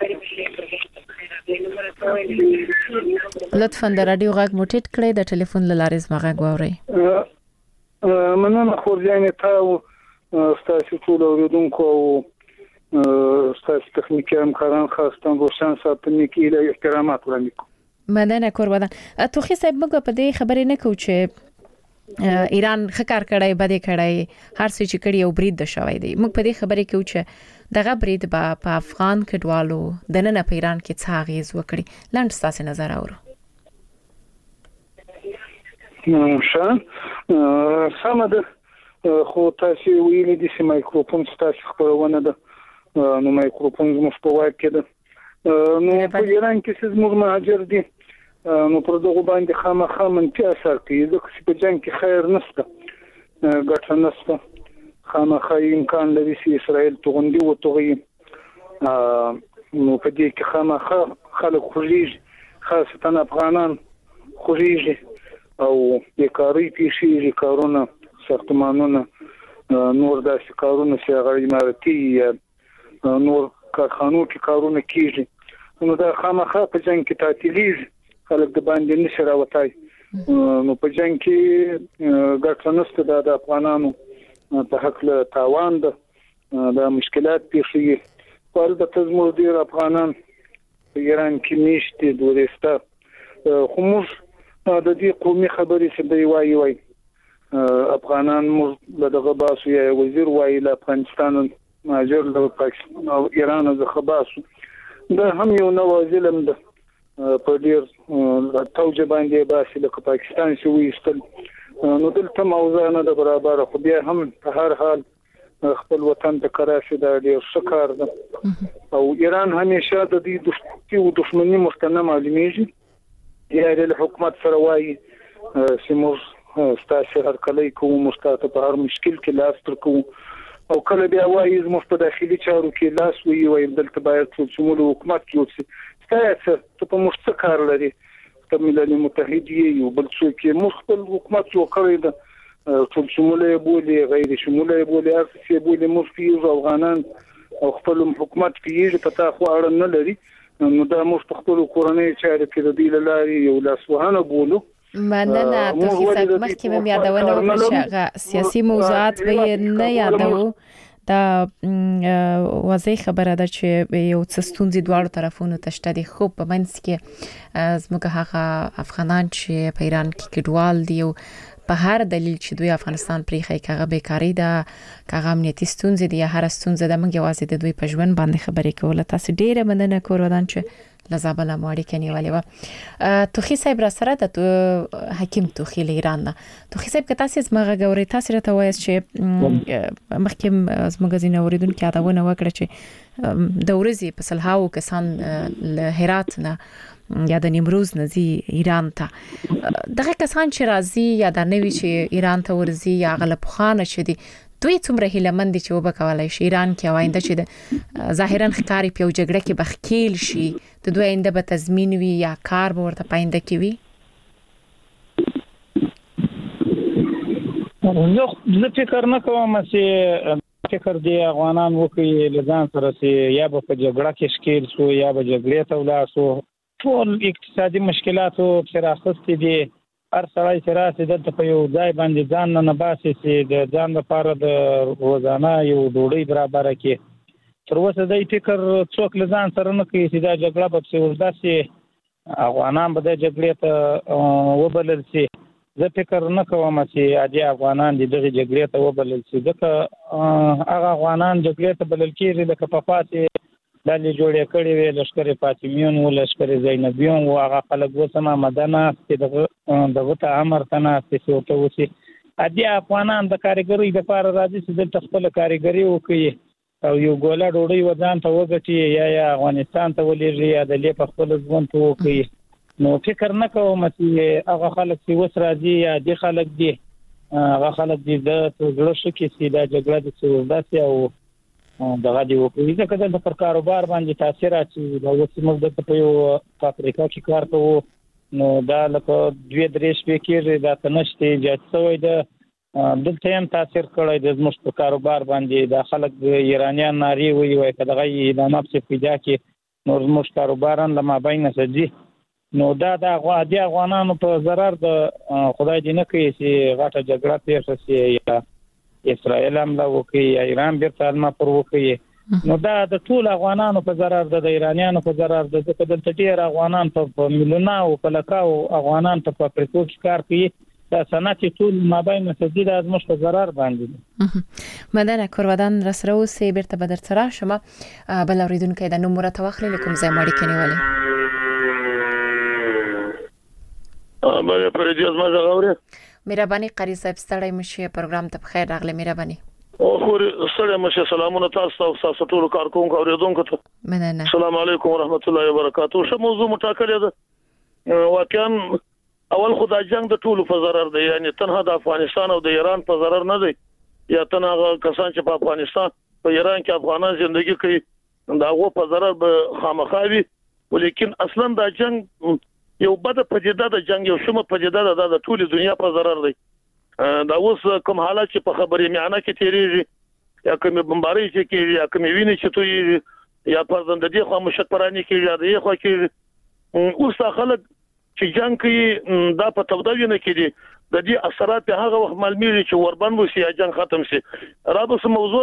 لطفا د رادیو غاګ موټیټ کړی د ټلیفون د لارې زما غاګ واوري مننه خو ځینې تاسو ستاسو ټول اوریدونکو او ستاسو تخنیکي همکاران خاصتاً روشن ساتنې کې له احترامات وړاندې کوم مننه قربان توخي صاحب موږ په دې خبرې نه کوو چې ایران خکار کړای بده کړای هر څه چې کړی او برید د شوی دی موږ په دې خبرې کوو چې دغه برید په افغان کډوالو د نن په ایران کې څه اغیز وکړي لاندې تاسو نظر اورو شان سم ده خو تاسو ویلي دي چې مایکروفون تاسو خبرونه ده نو مایکروفون زموږ په واک کې ده نو په ایران کې څه زموږ مهاجر دي نو پر دغه باندې خامخا منفي اثر کوي ځکه چې په جنگ کې خیر نشته ګټه نشته خامخا امکان لري چې اسرائیل توغندي و توغي نو په دې کې خامخا خلک خوږي خاصتا افغانان خوږي او بیکاری پیشي کارونه ساختمانونه نور داسې کارونه چې هغه اماراتي نور کارخانو کې کارونه کیږي نو دا خامخا په جنگ کې تعطیلیږي خلک د باندې نشي راوتای نو په جنگ کې ګټه نشته د افغانانو په حق له تاوان ده د مشکلات پیښیږي په البته زموږ ډیر افغانان په ایران کې نشته دوریسته خو موږ د دې قومي خبرې چې دی وایي وایي افغانان موږ له دغه باسو یا وزیر وایي له افغانستان مهاجر له پاکستان او ایران څخه باسو دا هم یو نو ظلم ده په ډیر توجه باندې باسي له پاکستان شو ویستل نو دلته موضوع نه د برابر خو بیا هم په هر حال خپل وطن ته کراسي دا ډیر شکار ده او ایران همیشه د دې دښمنۍ او دښمنۍ مستنه معلومیږي یا د حکومت سره وایي چې موږ ستاسو هر کله کوم مستاته په هر مشکل کې لاس تر کوو او کله بیا وایي زموږ په داخلي چارو کې لاس وی وي دلته باید څومره حکومت کې وڅ ستاسو ته په مشت کار لري ته ملل متحد یو بل څوک کې مخبل حکومت جوړ کړی ده ټول شموله بولی غیر شموله بولی ارڅ بولی مفتی افغانان او خپل حکومت کې پتا خو اړه نه لري نو دا موږ په خپل کورنۍ چارې کې د دې لاري یو لاسوهانه بولو مننه توخي صاحب مخکې مې یادونه وکړه چې هغه سیاسي موضوعات به نه یادو دا واضح خبره ده چې یو څه ستونزې دواړو طرفونو ته شته دي خو په منځ کې زموږ هغه افغانان چې په ایران کې کډوال دي او په هر دلیل چې دوی افغانستان پریخي کاغه بیکاری ده کاغه امنیتي ستونزې دي هر ستونزه د موږ یوازې د دوی په ژوند باندې خبرې کوله تاسو ډیره مننه کورودان چې لزابله ماړی کني والی و توخي صاحب را سره د حکیم توخي ایران نه توخي صاحب که تاسو زما غوړی تاسو راته وایي چې مخکې زموږ غزینه اوریدونکو یادونه وکړه چې د ورځې په سلهاو کسان له هرات نه یا د نیمروز نه زی ایران ته دغه کسان چې راځي یا د نوې چې ایران ته ورځي یا غلط خوانه چې دي دوی څومره هیلمند دي چې وبکولای شي ایران کې وایند چې د ظاهرا ښکاری په جګړه کې بخیل شي د دوی آینده به تضمین وي یا کار به ورته پاینده کوي زه فکر نه کوم چې فکر دی افغانان وکړي لږان سره چې یا به په جګړه کې شکیل شو یا به جګړې ته ولاړ شو ټول اقتصادي مشکلاتو چې راخستې دي هر سړی چې راسي دلته په یو ځای باندې ځان نه باسي چې د ځان لپاره د روزانه یو ډوډۍ برابر کړي تر اوسه د فکر څوک لزان سره نه کوي چې دا جګړه به څه ورداسي افغانان به د جګړې ته وبلل شي زه فکر نه کوم چې اجي افغانان د دغه جګړې ته وبلل شي ځکه هغه افغانان جګړې ته بلل کېږي لکه په پاتې دلې جوړې کړې وې لشکره فاطمیون او لشکره زینبیون او هغه خلک وسمه مدنه چې دغه دغه ته امر کنه چې څه وسی ادي افغانان د کاریګری د لپاره راځي چې د خپل کاریګری وکړي او یو ګوله ډوډۍ وځان ته وګټي یا یا افغانستان ته ولېږي یا د لې په خپل ځوان ته وکړي نو فکر نه کوم چې هغه خلک چې وس راځي یا د خلک دي هغه خلک دي د جوړ شو کې چې د جګړه د سوداسي او دغه دی وکړي ځکه د پر کاروبار باندې تاثیر اچي دا اوس موږ د په یو افریقا کې کار کوو نو دا لکه دوی درې شپې کې دا تنشته جات سوی د دلته هم تاثیر کړی د زموږ په کاروبار باندې د خلک ایرانیان ناری وي وای کداغه د نفس پیدا کې نور زموږ کاروباران د مابین سجي نو دا د غوادي افغانانو په ضرر د خدای دې نه کوي چې غاټه جګړه پیښ شي یا اسرائیل هم لا وکي یا ایران بیرته ما پر وکي نو دا د ټول افغانانو په ضرر د ایرانیانو په ضرر د دغه د ټیر افغانان په ملیونه او په لکاو افغانان په افریقا کې کار کوي دا صنعت ټول مابین مسجد از مش په ضرر باندې مدنه کوردان رسرو سی بیرته بدر سره شمه بل اوریدونکو د نمبر توخلی لكم زي ماړي کني والي ا مې پر دې ځما غوړې مهرباني قاری صاحب ستړی مشه پروګرام ته بخیر راغله مهرباني او خو ستړی مشه سلامونه تاسو او تاسو ټول کارکونکو اوریدونکو ته مننه السلام علیکم ورحمت الله وبرکاتہ شه موضوع مټاکلې ده واقعا اول خدای جنگ د ټولو په ضرر دی یعنی تنها د افغانستان او د ایران په ضرر نه دی یا تنها کسان چې په افغانستان په ایران کې افغانان ژوندۍ کوي دا غو په ضرر به خامخاوي ولیکن اصلا دا جنگ یو بده پدیده د جنگ یو شومه پدیده ده د ټولي دنیا په ضرر دی دا اوس کوم حالات چې په خبرې میانه کې تیریږي یا کوم بمباري چې کیږي یا کوم ویني چې توي یا پردند دي خو مشکرانی کیږي یا دی خو کیږي اوس خلک چې جنگ کوي دا په تودوی نه کیږي د دې اثرات په هغه وخت معلومیږي چې وربن وسی یا جنگ ختم شي رابطه موضوع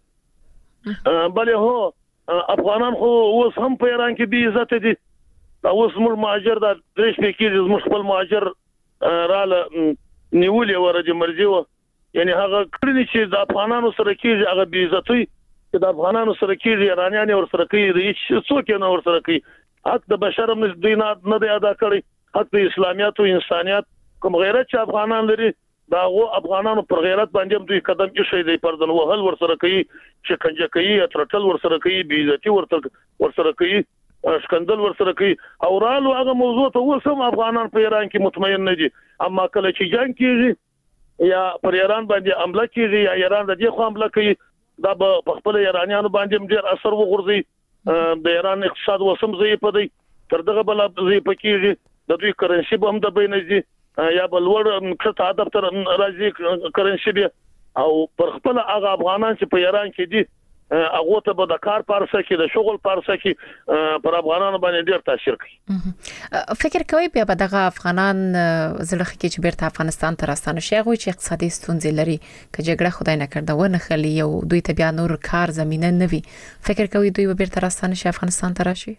ته بلې هو افغانان خو اوس هم په ایران کې بي عزت دي دا اوس موږ مهاجر د درش په کې موږ خپل مهاجر رااله نیولې ورته مرزي و یعنی هغه کړنی چې د افغانانو سره کې هغه بي عزتي چې د افغانانو سره کې ایرانیان ور سره کې هیڅ څوک نه ور سره کې حق د بشر هم دوی نه دی ادا کړی حق د اسلامیت او انسانيت کوم غیرت چې افغانان لري دا غو افغانانو پر غیرت باندې دوی قدم کې شي دی پردن وهل ور سره کوي شکنجه کوي اترټل ور سره کوي بي عزتي ور ور سره کوي شکندل ور سره کوي او رالو هغه موضوع ته وسم افغانان په ایران کې مطمئن نه دي اما کله چې جنگ کیږي یا پر ایران باندې حمله کیږي یا ایران د دې خو حمله کوي دا په خپل ایرانیانو باندې ډیر اثر وغورځي د ایران اقتصاد وسم زی په دی تر دغه بل زی پکېږي د دوی کرنسي به هم د بینځي یا بل ور کته ادب تر راځي کرنسي به او پر خپل هغه افغانان چې په ایران کې دي هغه ته به د کار پارسه کې د شغل پارسه کې پر افغانانو باندې ډیر تاثیر کوي فکر کوي بیا به دغه افغانان زلخ کې چې بیرته افغانستان ته راستانه شي غوي چې اقتصادي ستونزې لري چې جګړه خدای نه کړدا ونه خلی یو دوی ته بیا نور کار زمينه نه وي فکر کوي دوی به بیرته راستانه شي افغانستان ته راشي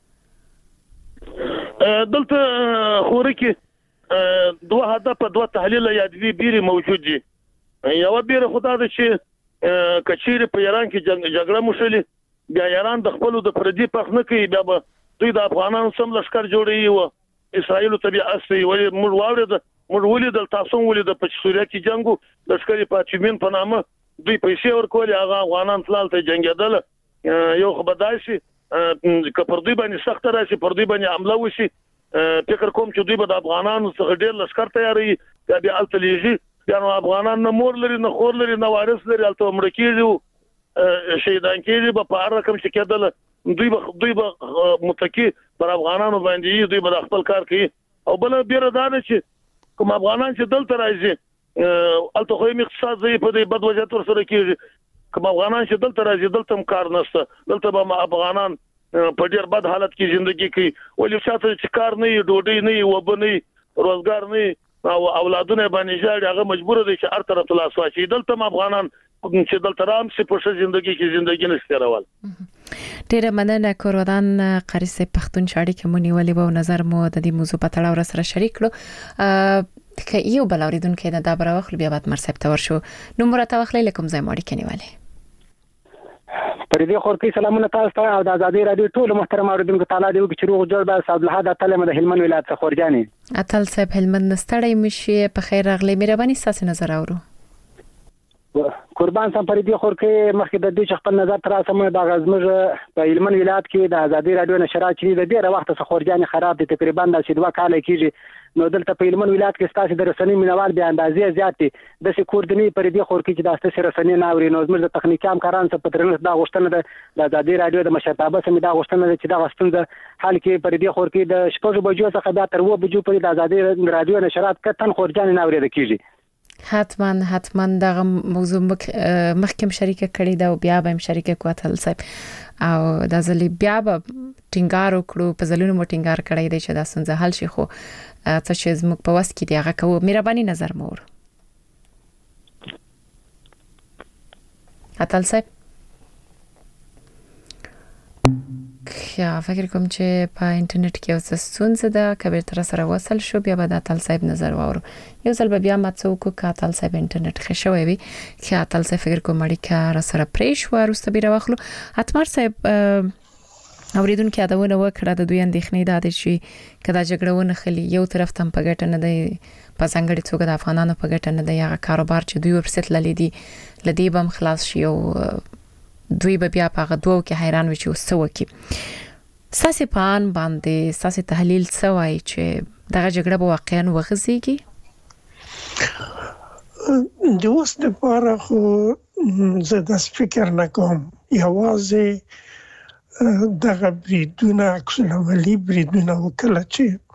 دلته خوري کې دوه هدف دوه تحلیل یا دوی بیري موجود دي یو بیره خدای د شي کچیر په ایران کې جګړه مشلې بیا ایران د خپل د پردي پخ نه کوي بیا دوی د افغانانو سم لشکر جوړي او اسرائیل ته بیا اصلي ولی موږ واورید موږ ولید تاسو ولید په سوریه کې جنگو لشکري پاتمین په نامه دوی پیسې ورکول هغه افغانان تلل ته جنگیدل یو خبرداشي که پر دوی باندې سخت راشي پر دوی باندې حمله وشي فکر کوم چې دوی به د افغانانو څخه ډیر لشکر تیاری بیا التلیجی بیا نو افغانان نه مور لري نه خور لري نه وارث لري الته مړ کیږي شهیدان کیږي په هر رقم چې کېدل دوی به دوی به متکی پر افغانانو باندې دوی به خپل کار کوي او بل بیره دا نه چې کوم افغانان چې دلته راځي الته خو یې اقتصاد زی په دې بد وجه تر سره کیږي کوم افغانان چې دلته راځي دلته هم کار نشته دلته به افغانان په ډیر بد حالت کې ژوندۍ کوي ولې شاته چې کار نه ډوډۍ نه وبني روزګار نه او اولادونه باندې ژړ هغه مجبور دي چې هر طرف ته لاس واچي دلته افغانان چې دلته رام سي په ژوندۍ کې ژوندۍ نه سترول ډیره مننه کوردان قاری صاحب پښتون شاړي کې مونږ ولې به نظر مو د دې موضوع په تړاو سره شریک کړو که یو بل اوریدونکو د دابره وخت بیا بعد مرسب تور شو نو مرته وخت لیکم زای ماړي کني والي پر دې خور کې سلامونه تاسو ته او د ازادي رادیو ټول محترم اوریدونکو تعالی دې وکړي چې روغ جوړ به صاحب له حدا تلمه د هلمند ولایت څخه خورجانې اتل صاحب هلمند نستړی مشي په خیر راغلی مهرباني تاسو نظر اورو قربان سم پر دې خور کې مخکې د دې خپل نظر تر اوسه د غزمج په هلمند ولایت کې د ازادي رادیو نشرات چې د ډیره وخت څخه خورجانې خراب دي تقریبا د دوه کال کېږي نو دلته په هلمند ولایت کې ستاسو د رسنۍ مینوال به اندازې زیات دي د سکوردنی پر دې خور کې چې د ستاسو رسنۍ ناوري نو زموږ د تخنیکي همکارانو څخه پترنس دا غوښتنه ده د ازادي رادیو د مشرتابه سم دا غوښتنه ده چې دا غوښتنه حل کې پر دې خور کې د شپږ بجو څخه بیا تر و بجو پورې د ازادي رادیو نشرات کتن خورجان ناوري د کیږي حتما حتما دغه موضوع مخکم شریکه کړی دا او بیا به شریکه کوتل صاحب او د ځلې بیا به ټینګار وکړو په ځلونو مو ټینګار کړی دی چې دا څنګه حل شي خو څه چې زموږ په واس کې دی هغه کوو مهرباني نظر مور اتل صاحب یا فکر کوم چې په انټرنیټ کې اوس ستونزه ده کبیر تر سره وصل شو بیا به د اتل صاحب نظر واورو یو ځل بیا مڅو کو کاتل صاحب انټرنیټ خښوي وي چې اتل صاحب فکر کوم اړیکه را سره پریش و ورسته بیره واخلو اتمر صاحب اوریدونکو یادونه وکړه د دوی اندېښنې ده چې کدا جګړهونه خلی یو طرف تم په ګټه نه دی په څنګه څوک د افغانانو په ګټه نه دی هغه کاروبار چې دوی ورسېت للی دي لدی بم خلاص شي او دوی به بیا په غدوو کې حیران وي چې وسو کی ساسي پان باندې ساسي تحلیل سوای چې دغه جګړه به واقعا وغځيږي د اوس د پاره خو زه د فکر نه کوم یوازې دغه بریدونه اکسلوالي بریدونه وکړه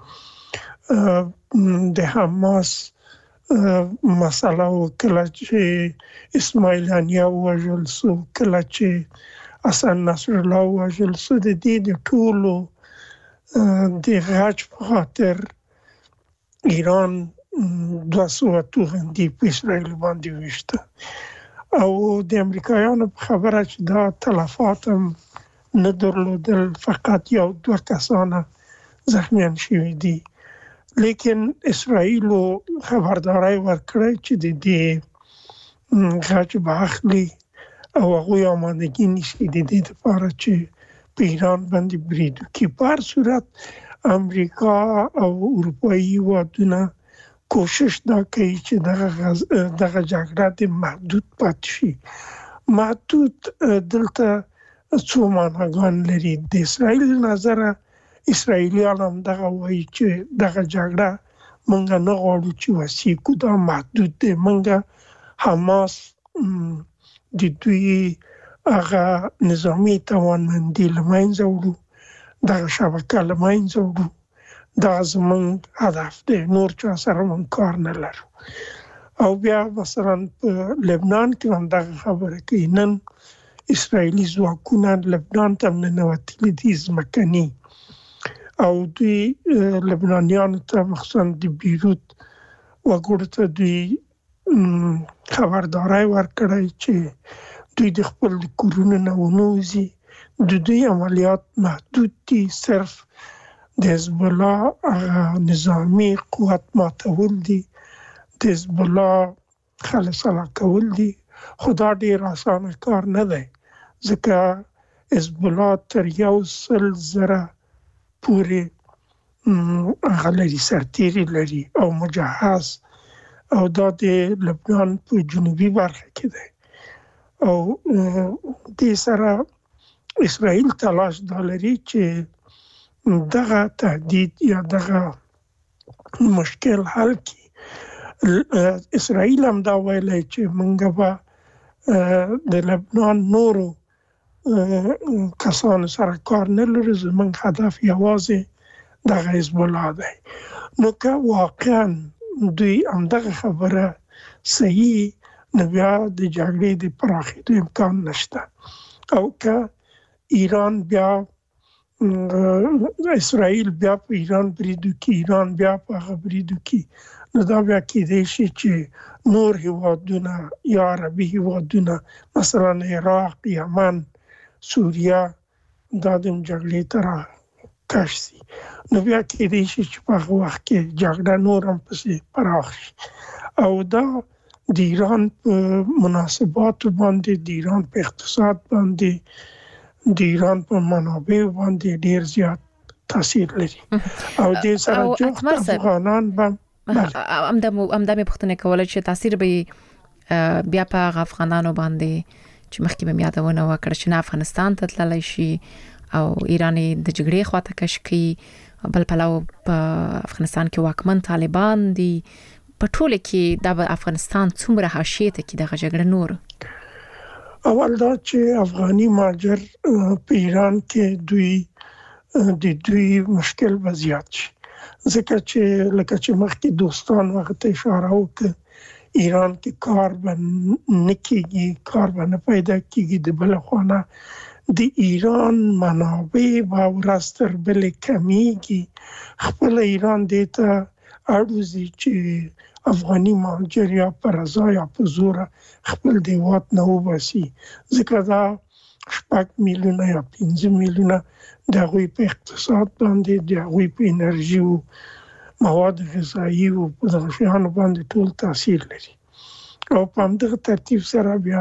چې د حماس مسله وکړه چې اسماعیل هنیا وژل سو کله چې حسن نصر الله وژل سو د دې د ټولو د غاچ په خاطر ایران دوه سوه توغندي په اسرائیل باندې وشته او د امریکایانو په خبره چې دا تلفات هم نه درلودل فقط یو دوه کسانه زخمیان شوي دي لیکن اسرائیل خبرداري ورکړه چې د دې غاچ به اخلي او هغه آمادگی نشي د دې لپاره چې په ایران باندې برید وکړي په هر صورت امریکا او اروپایي هیوادونه کوشش دا کوي چې دغه دغه جګړه د محدود پاتې شي محدود دلته څو معناګان لري د اسرائیل نظره اسرائیلیان هم دغه وایي چې دغه جګړه مونږ نه غواړو چې وسیع کو دا محدود دی مونږ حماس د دوی هغه نظامی توانمندي لمنځه وړو دغه شبکه لمنځه وړو دا زموږ هدف دی نور چا سره مونږ کار نه لرو او بیا مثلا په لبنان کې هم دغه خبره کوي نن اسرائیلي ځواکونه لبنان ته ننوتلي دي ځمکني او دوی لبنانیانو ته مخصوصا د بیروت وګړو ته دوی خبرداري ورکړی چې دوی د خپل کورونو نه ونوځي د دوی عملیات محدود دي صرف د حزب الله نظامی قوت ماتول دي د حزب الله خالص کول دي خدا ډیر آسان کار نه دی ځکه حزب الله تر یو سل زره پورې غلري سرتيري لري او مجهز او دا د لبنان په جنوبي برخه کې دی او د سره اسرائیل تلاش دلري چې دغه تهدید یا دغه مشکل حل کی اسرائیل هم دا ویلي چې موږ به د لبنان نورو کسانو سره کار نه لرو زموږ هدف یوازې دغه حزب الله دی نو که واقعا دوی همدغه خبره صحیح نه بیا د جګړې د پراخېدو امکان نشته او که ایران بیا اسرائیل بیا په ایران برید وکړي ایران بیا په هغه برید وکړي نو دا بیا کېدای شي چې نور هیوادونه یا عربي هیوادونه مثلا عراق یمن سوریه دا د جګړې تر کش سي نو بیا کېدای شي چې په هغه وخت کې جګړه نور هم پسې پراخ شي او دا د ایران په مناسبات باندې، د ایران په اقتصاد باندې، د ایران په منابع باندې ډیر زیات تاثیر لري. او د سره جوخت افغانان به امدا امدا مې پوښتنه کوله چې تاثیر به بیا په افغانانو باندې چې مخکې به یادونه وکړه چې نه افغانستان ته تللی شي او ایران د جګړې خواته کش کی، بل پلاو په افغانستان کې واکمن طالبان دي، په ټوله کې د افغانستان څومره حاشیه ته کې د جګړې نور. اول دا چې افغاني مهاجر په ایران کې دوی د دوی مشکل وضعیت شي، ځکه چې لکه چې مخکې دوستان وخت اشاره وکړه ایران کې کار باندې نکېږي، کار باندې پیدا کېږي، د بل خونه د ایران منابع به ورځ تر بلې کمیږي. خپل ایران دې ته اړوزي چې افغاني مهاجر یا په رضا یا په زور خپل د هېواد نه وباسي، ځکه دا شپږ میلیونه یا پنځه میلیونه د هغوی په اقتصاد باندې، د هغوی په انرژي او مواد غذایی او په دغه شیانو باندې ټول تاثیر لري. او په همدغه ترتیب سره بیا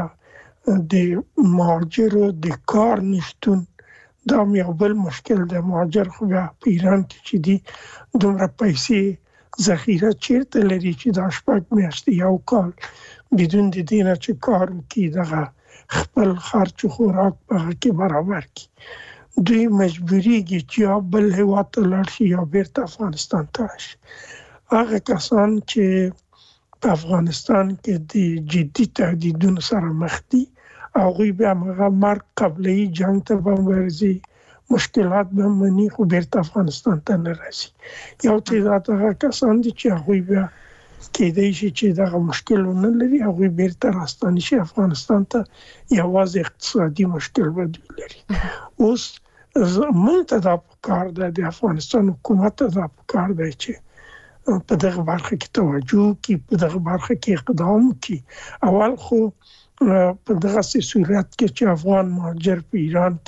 د مهاجرو د کار نشتون دا یو بل مشکل دی. مهاجر خو بیا په ایران کې چې دي دومره پیسې ذخیره چیرته لري چې دا شپږ میاشتې یو کال بدون د دې نه چې کار وکړي دغه خپل خرچ و خوراک په هغه کې برابر کړي. دوی مجبوریږي چې یا بل هېواد ته لاړ شي یا بیرته افغانستان ته راشي. هغه کسان چې په افغانستان کې د جدي تهدیدونو سره مخ دي هغوی بیا هغه مرګ قبلي جنګ ته به ورځي، مشکلات به مني، خو بیرته افغانستان ته نه راځي. یو تعداد هغه کسان دي چې هغوی بیا کېدای شي چې دغه مشکل ونه لري، هغوی بیرته راستانه شي افغانستان ته، یوازې اقتصادي مشکل به دوی لري. اوس موږ ته دا پکار ده، د افغانستان حکومت ته دا پکار دی چې په دغه برخه کې توجه وکړي، په دغه برخه کې اقدام وکړي. اول خو په دغه صورت کې چې افغان مهاجر په ایران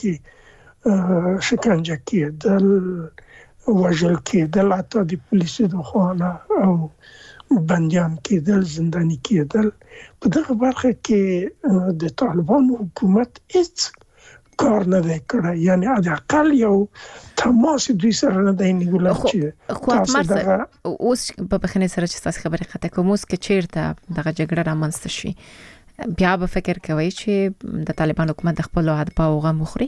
کې شکنجه کېدل، وژل کېدل، حتی د پولیسو د خوا او بندیان کېدل، زنداني کېدل، په دغه برخه کې د طالبانو حکومت هیڅ کار نه دی کړی. یعنی حداقل یو تماس دوی سره نه دی نیولی چې تاسو دغه اوس په بخښنې سره چې تاسو خبرې قطع کوم، اوس کې چیرته دغه جګړه رامنځته شي بیا به فکر کوئ چې د طالبان حکومت د خپلو اهدافو غم وخوري؟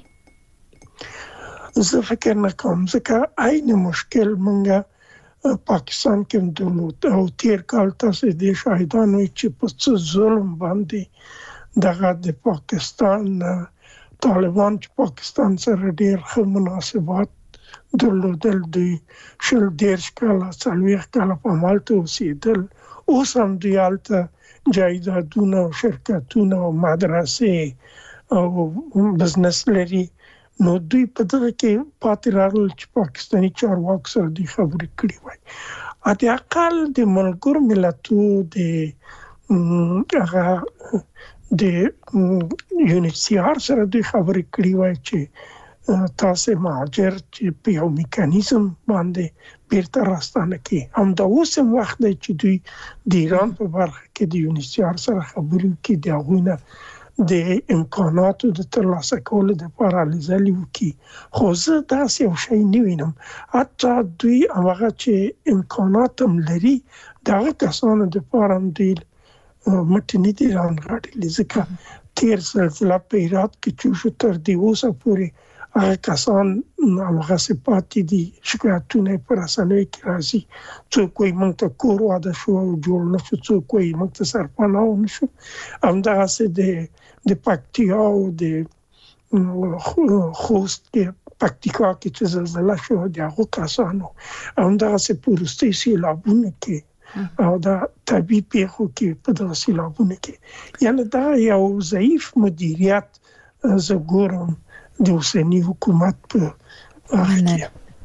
زه فکر نه کوم، ځکه عین مشکل مونږ پاکستان کې درلود او تیر کال تاسو د شاهدان وي چې په څه ظلم باندې دغه د پاکستان طالبان چې پاکستان سره ډیر ښه مناسبات درلودل، دوی شل دېرش کاله څلوېښت کاله په همالته اوسېدل، اوس هم دوی هلته جایدادونه او شرکتونه او مدرسې او بزنس لري. نو دوی په دغه کې پاتې راغلل چې پاکستاني چارواکو سره دوی خبرې کړې وای. حداقل د ملګرو ملتونو د هغه د یونیسیار سره دوی خبرې کړې وای چې تاسو مهاجر چې په یو میکانیزم باندې بیرته راستانه کړي. همدا اوس هم وخت دی چې دوی د ایران په برخه کې د یونیسیار سره خبرې وکړي، د هغوی نه د امکاناتو د ترلاسه کولو دپاره هلې ځلې وکړي. خو زه داسې یو شی نه وینم، حتی دوی هغه چې امکانات هم لري د هغه کسانو دپاره هم دوی مټې نه دي رانغاړلي، ځکه تیر سلسله په هرات کې چې وشو تر دې اوسه پورې هغه کسان هماغسې پاتې دي، شکایتونه یې په رسنیو کې راځي. څوک وایي موږ ته کور واده شو او جوړ نه شو، څوک وایي موږ ته سرپناه ونه شو. همدغسې د د پکتیا او د خوست کې پکتیکا کې چې زلزله شو د هغو کسانو، همدغسې په وروستیو سیلابونو کې او دا طبیعي پیښو کې په دغه سیلابونو کې، یعنی دا یو ضعیف مدیریت زه ګورم د اوسني حکومت په هغه کې.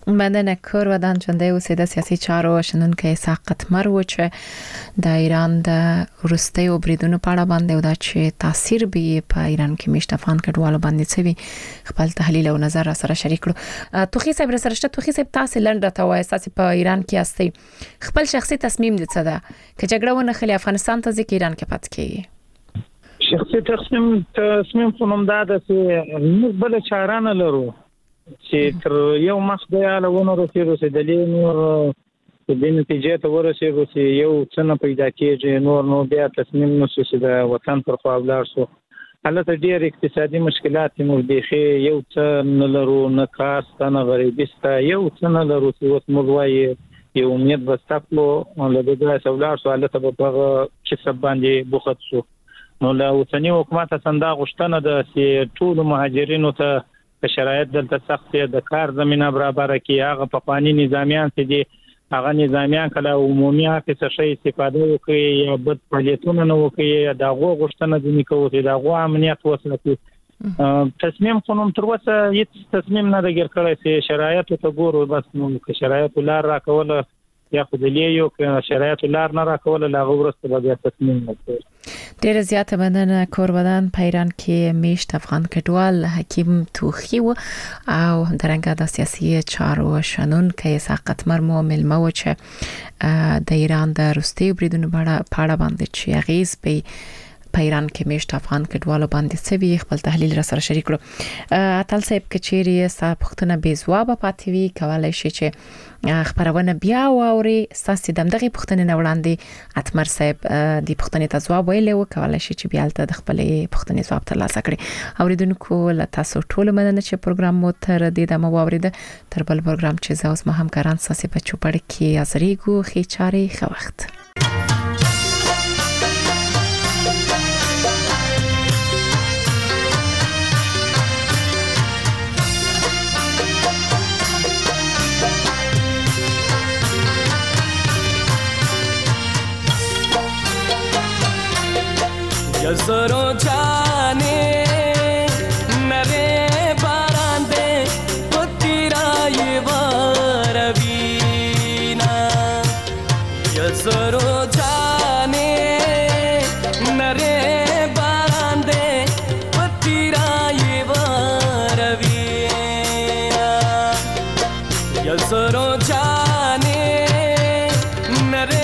مننه کور ودان چنده اوسیده سیاسی چارو شنونکي ساقط مرو چې د ایران د ورستي او بریدونو په اړه باندې او دا چې تاثیر به په ایران کې مشت افغان کډوالو باندې څه خپل تحلیل او نظر سره شریک کړو. توخی صاحب سره شته توخی صاحب تاسو لنډه ته وایي تاسو په ایران کې استئ خپل شخصي تصمیم دي څه ده چې جګړه ونه خلی افغانستان ته ځکه ایران کې پات کیږي؟ شخصي تصمیم تصمیم کوم دا د موږ بل چاره نه لرو چې تر یو مخ د یالونه رسېږي چې د لینور د دې نتیجې ته ورسېږي چې یو څه نه پیدا کېږي نور نو بیا تصمیم نشو چې د وطن پر خوا ولاړ شو. حالت ډېر اقتصادي مشکلات موږ بيخي یو څه نه لرو نه کار نه غریبي ستا یو څه نه لرو چې اوس موږ وایي یو امید بستاپلو له دې څخه ولاړ شو حالت په هغه چې سب باندې بوخت شو. نو له اوسنی حکومت څنګه غوښتنه ده چې ټول مهاجرینو ته په شرایط دلته سخت د کار زمينه برابر کړي هغه په قانوني نظامیان چې دي هغه نظامیان کله عمومي حق شي استفاده وکړي یا بد فعالیتونه نه وکړي دا غوښتنه دي کوي چې دا غو امنیت وساتي. تصمیم قانون تر اوسه هیڅ تصمیم نه لګر کړی چې شرایط ته ګورو بس نو که شرایط لار راکوله یا خو د لیو که شرایط لار نه راکوله لا غوړسته بیا تصمیم نه. ډیر زیات مننه کور ودان پیران کې میشت افغان کډوال حکیم توخی و او درنګه د سیاسي چارو شنن کې ساقط مرمو ملمو چې د ایران د روسي بریدونو په اړه باندې چې غیز په پیران کې میشت افغان کډوالو باندې سوي خپل تحلیل را سره شریک کړو. اتل صاحب کچيري صاحبختنه بې ځواب پاتې وی کولای شي چې خبرونه بیا ووري ساسي دمدغه پختنه نه وړاندې اتمر صاحب د پختنې ته ځواب ویلی و کولای شي چې بیا ته د خپلې پختنې ځواب ترلاسه کړي. اوریدونکو له تاسو ټول مننه چې پروګرام مو تر دې دمو واوریده تر بل پروګرام چې زه اوس ما همکاران ساسي په چوپړ کې ازریګو خېچاري خو وخت जसरो जाने नरे बारांदे पुत्रा ये वारवीना जसरो जाने नरे बारांदे पुत्रा ये वारवीना जसरो जाने नरे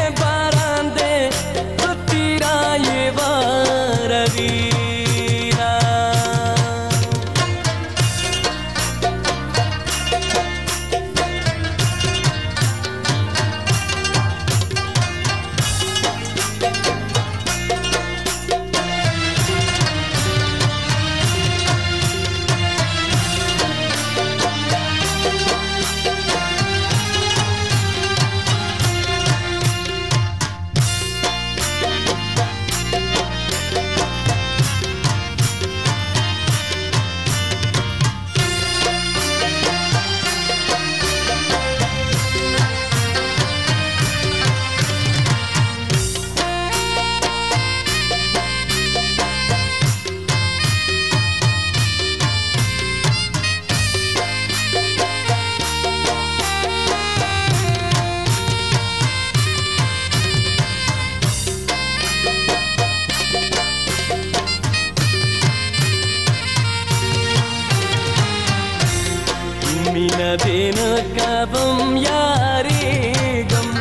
दिन कबम यारी गम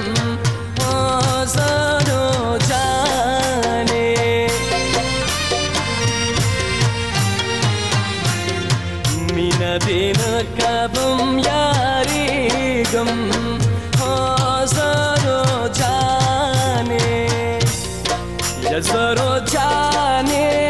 आसनो जाने मीना दिन कबम यारी गम आसनो जाने जसरो जाने